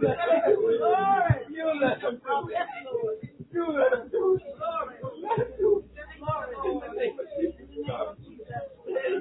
You let him do it. You let him do it. Let him do it. In the name of Jesus, God. Hey,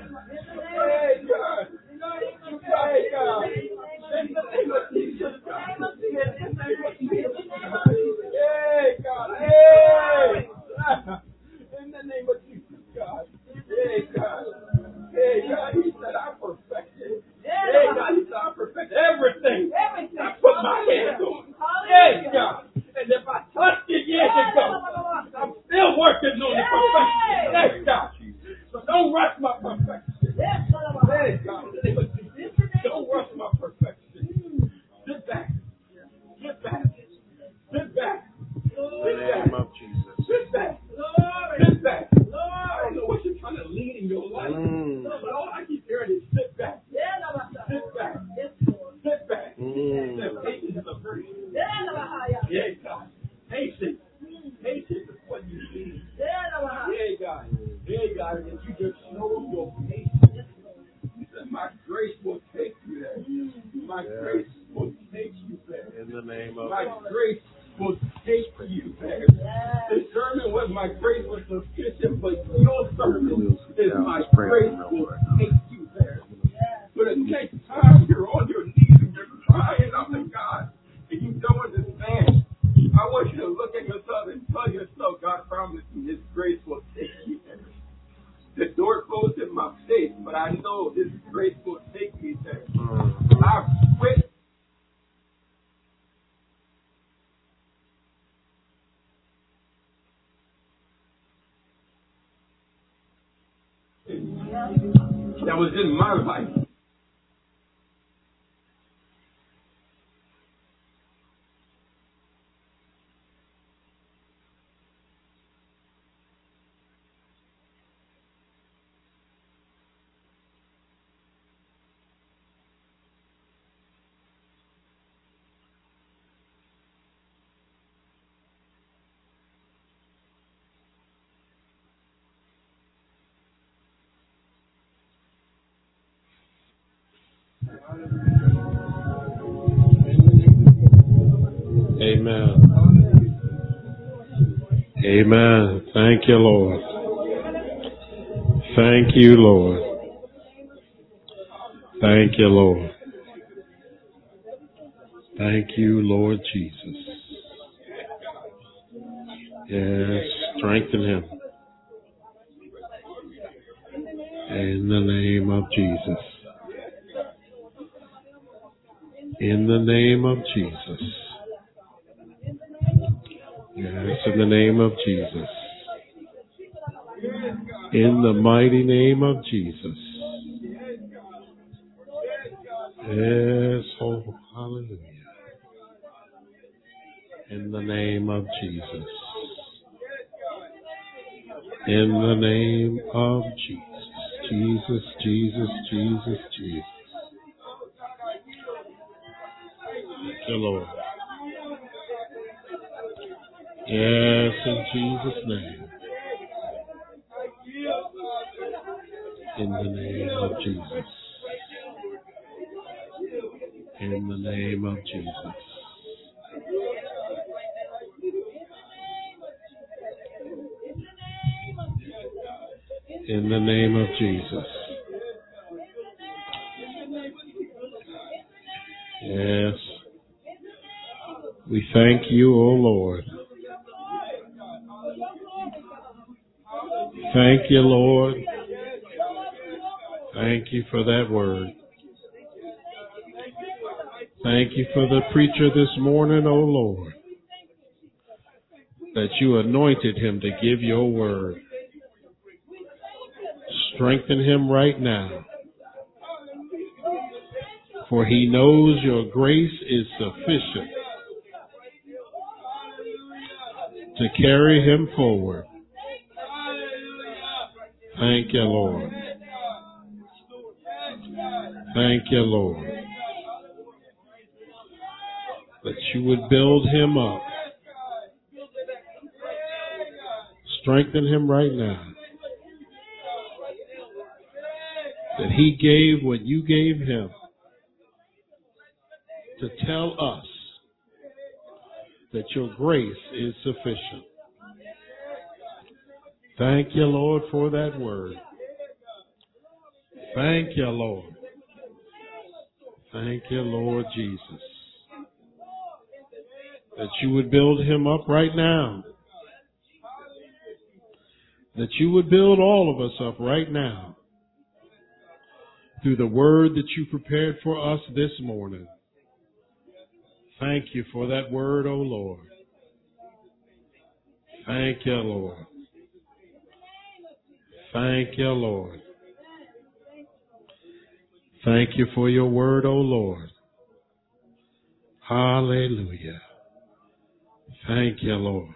God. Hey, God. In the name of Jesus, God. In the name of Jesus, God. Hey, God. Hey. In the name of Jesus, God. Hey, God. Hey, God. He said, I perfected. Hey, God. He said, I perfect everything. I put my hands on. Hey, God. And if I touched it years ago, I'm still working on the perfection. Yes, God. So don't rush my perfection. Hey, God. Don't rush my perfection. Sit back. Sit back. Sit back. In the name of Jesus. Sit back. Sit back. I don't know what you're trying to lead in your life. Mm. But all I keep hearing is sit back. Sit back. Sit back. Mm. Patience is a virtue. Yeah, God. Patience. Patience is what you need. Yeah, God. Yeah, God. And if you just show your patience, he said, my grace will take you there. My Yes. grace will take you there. In the name of My grace will take you there. The sermon was my grace was sufficient, but your sermon is my grace will take you there. But the next time you're on your knees and you're crying out to God and you don't understand, I want you to look at yourself and tell yourself, God promised me His grace will take you there. The door closed in my face, but I know His grace will take me there. I quit. That was in my life. Amen. Amen. Thank you, Lord. Thank you, Lord. Thank you, Lord. Thank you, Lord Jesus. Yes, strengthen him. In the name of Jesus. In the name of Jesus. Yes, in the name of Jesus. In the mighty name of Jesus. Yes, oh, hallelujah. In the name of Jesus. In the name of Jesus. Jesus, Jesus, Jesus, Jesus. Thank you, Lord. Yes, in Jesus' name. In the name of Jesus. In the name of Jesus. In the name of Jesus. Yes. We thank you, O Lord. Thank you, Lord. Thank you for that word. Thank you for the preacher this morning, O Lord, that you anointed him to give your word. Strengthen him right now, for he knows your grace is sufficient to carry him forward. Thank you, Lord. Thank you, Lord, that you would build him up. Strengthen him right now. That he gave what you gave him to tell us that your grace is sufficient. Thank you, Lord, for that word. Thank you, Lord. Thank you, Lord Jesus. That you would build him up right now. That you would build all of us up right now through the word that you prepared for us this morning. Thank you for that word, O Lord. Thank you, Lord. Thank you, Lord. Thank you for your word, O Lord. Hallelujah. Thank you, Lord.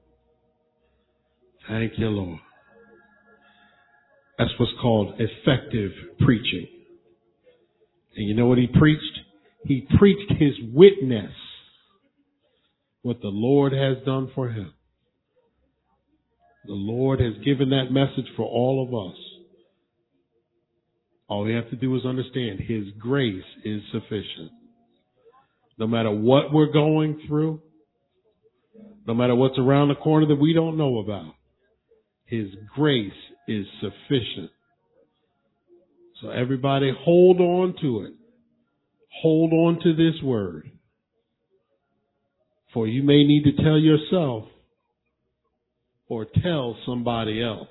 Thank you, Lord. That's what's called effective preaching. And you know what he preached? He preached his witness, what the Lord has done for him. The Lord has given that message for all of us. All we have to do is understand his grace is sufficient. No matter what we're going through, no matter what's around the corner that we don't know about, his grace is sufficient. So everybody hold on to it. Hold on to this word. For you may need to tell yourself or tell somebody else.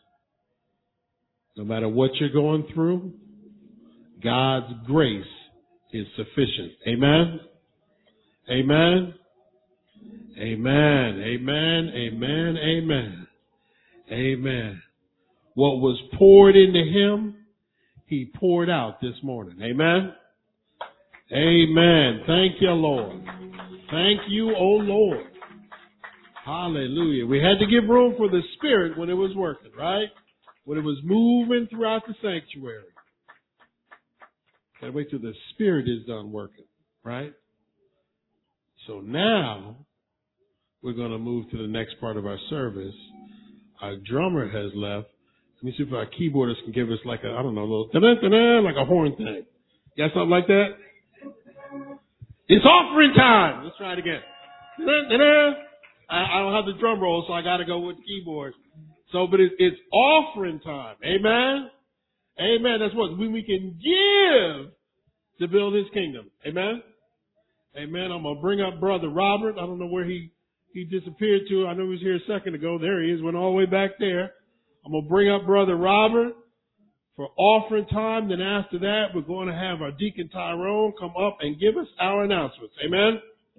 No matter what you're going through, God's grace is sufficient. Amen? Amen? Amen. Amen. Amen. Amen. Amen. What was poured into him, he poured out this morning. Amen? Amen. Thank you, Lord. Thank you, O Lord. Hallelujah. We had to give room for the Spirit when it was working, right? When it was moving throughout the sanctuary. Gotta wait till the Spirit is done working, right? So now we're going to move to the next part of our service. Our drummer has left. Let me see if our keyboardist can give us like a, I don't know, a little da-da-da-da, like a horn thing. You got something like that? It's offering time. Let's try it again. Da-da-da-da. I, I don't have the drum roll, so I got to go with the keyboard. So, but it, it's offering time. Amen? Amen. That's what when we can give to build his kingdom. Amen? Amen. I'm going to bring up Brother Robert. I don't know where he, he disappeared to. I know he was here a second ago. There he is. Went all the way back there. I'm going to bring up Brother Robert for offering time. Then after that, we're going to have our Deacon Tyrone come up and give us our announcements. Amen?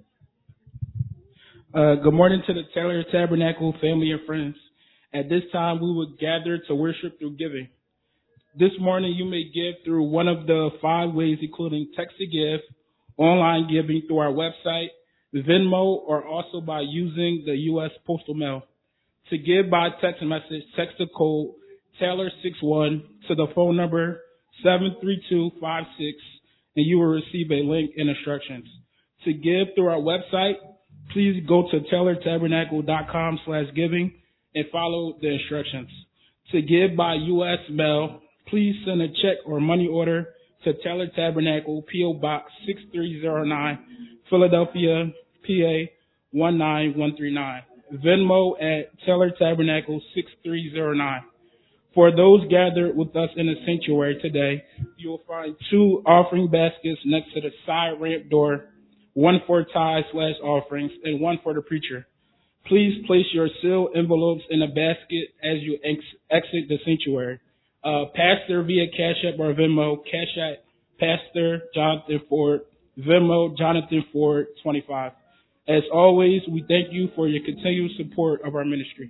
Uh, good morning to the Taylor Tabernacle family and friends. At this time, we will gather to worship through giving. This morning, you may give through one of the five ways, including text to give, online giving through our website, Venmo, or also by using the U S Postal Mail. To give by text message, text the code Taylor sixty-one to the phone number seven three two five six, and you will receive a link and instructions. To give through our website, please go to taylortabernacle.com slash giving and follow the instructions. To give by U S mail, please send a check or money order to Taylor Tabernacle, P O Box six three zero nine, Philadelphia, P A one nine one three nine. Venmo at Taylor Tabernacle six three zero nine. For those gathered with us in the sanctuary today, you will find two offering baskets next to the side ramp door, one for tithes slash offerings and one for the preacher. Please place your sealed envelopes in a basket as you ex- exit the sanctuary. Uh, Pastor via Cash App or Venmo, Cash App, Pastor Jonathan Ford, Venmo, Jonathan Ford, twenty-five. As always, we thank you for your continued support of our ministry.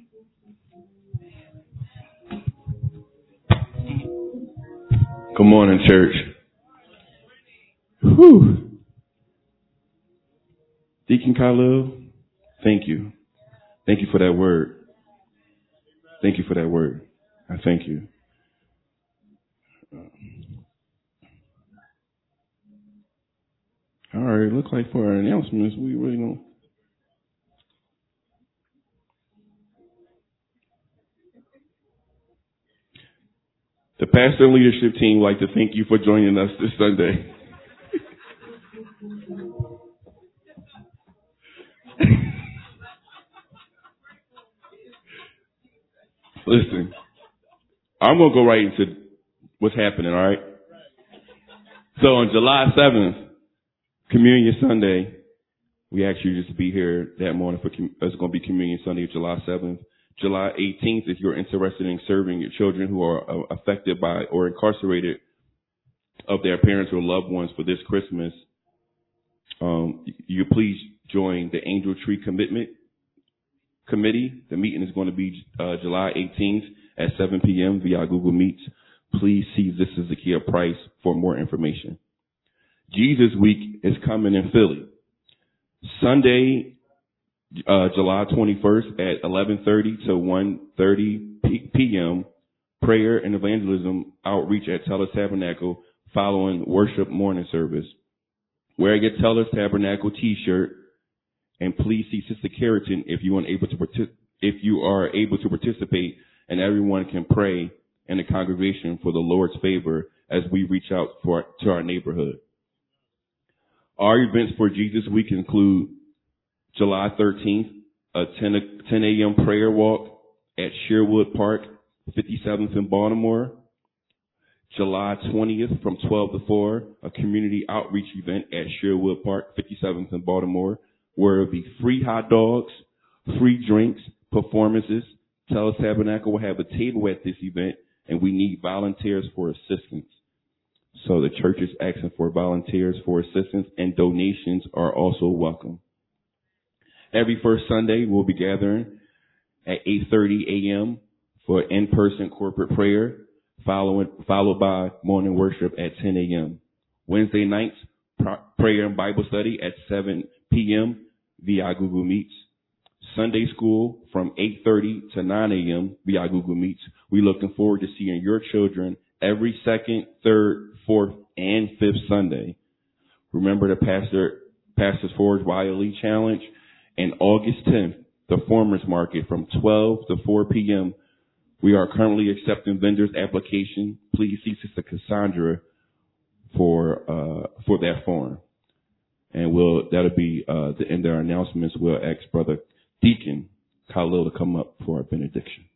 Good morning, church. Whew. Deacon Khalil, thank you. Thank you for that word. Thank you for that word. I thank you. All right, looks like for our announcements, we really don't. The pastor and leadership team would like to thank you for joining us this Sunday. Listen, I'm going to go right into what's happening, all right? So on July seventh, Communion Sunday, we ask you just to be here that morning for, it's going to be Communion Sunday, July seventh. July eighteenth, if you're interested in serving your children who are uh, affected by or incarcerated of their parents or loved ones for this Christmas, um, you please join the Angel Tree Commitment Committee. The meeting is going to be uh, July eighteenth at seven p.m. via Google Meets. Please see This Is Zakiya Price for more information. Jesus Week is coming in Philly. Sunday, Uh, July twenty-first at eleven thirty to one thirty p.m. prayer and evangelism outreach at Tellus Tabernacle following worship morning service. Wear your Tellus Tabernacle t-shirt and please see Sister Carrington if you are able to partic- if you are able to participate, and everyone can pray in the congregation for the Lord's favor as we reach out for to our neighborhood. Our events for Jesus Week include July thirteenth, a ten a.m. prayer walk at Sherwood Park, fifty-seventh in Baltimore. July twentieth from twelve to four, a community outreach event at Sherwood Park, fifty-seventh in Baltimore, where it will be free hot dogs, free drinks, performances. Tellus Tabernacle will have a table at this event, and we need volunteers for assistance. So the church is asking for volunteers for assistance, and donations are also welcome. Every first Sunday, we'll be gathering at eight thirty a.m. for in-person corporate prayer, followed, followed by morning worship at ten a.m. Wednesday nights, prayer and Bible study at seven p.m. via Google Meets. Sunday school from eight thirty to nine a.m. via Google Meets. We're looking forward to seeing your children every second, third, fourth, and fifth Sunday. Remember the Pastor Pastor's Forge Wiley Challenge. And August tenth, the Farmers Market from twelve to four p.m. We are currently accepting vendors' application. Please see Sister Cassandra for uh, for that form. And we'll that'll be uh, the end of our announcements. We'll ask Brother Deacon Khalil to come up for our benediction.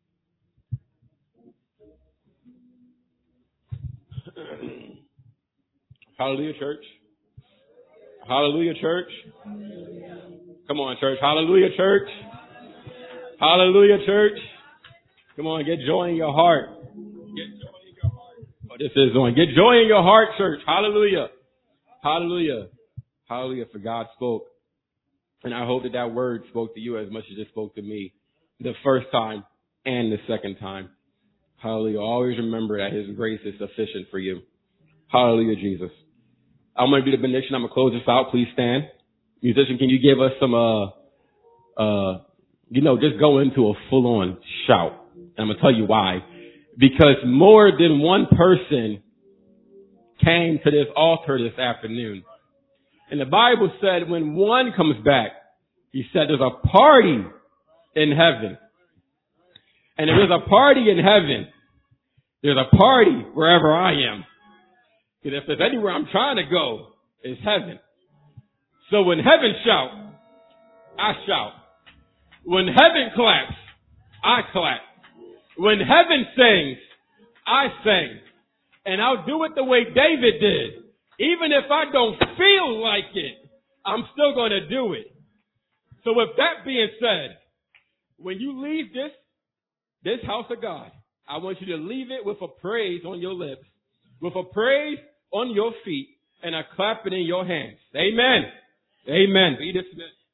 Hallelujah, church. Hallelujah, church. Come on, church. Hallelujah, church. Hallelujah, church. Come on, get joy in your heart. Get joy in your heart. Oh, this is on. Get joy in your heart, church. Hallelujah. Hallelujah. Hallelujah, for God spoke. And I hope that that word spoke to you as much as it spoke to me the first time and the second time. Hallelujah. Always remember that His grace is sufficient for you. Hallelujah, Jesus. I'm going to do the benediction. I'm going to close this out. Please stand. Musician, can you give us some, uh, uh, you know, just go into a full-on shout. And I'm going to tell you why. Because more than one person came to this altar this afternoon. And the Bible said when one comes back, He said there's a party in heaven. And if there's a party in heaven, there's a party wherever I am. Because if there's anywhere I'm trying to go, it's heaven. So when heaven shouts, I shout. When heaven claps, I clap. When heaven sings, I sing. And I'll do it the way David did. Even if I don't feel like it, I'm still going to do it. So with that being said, when you leave this, this house of God, I want you to leave it with a praise on your lips, with a praise on your feet, and a clapping in your hands. Amen. Amen. Be dismissed.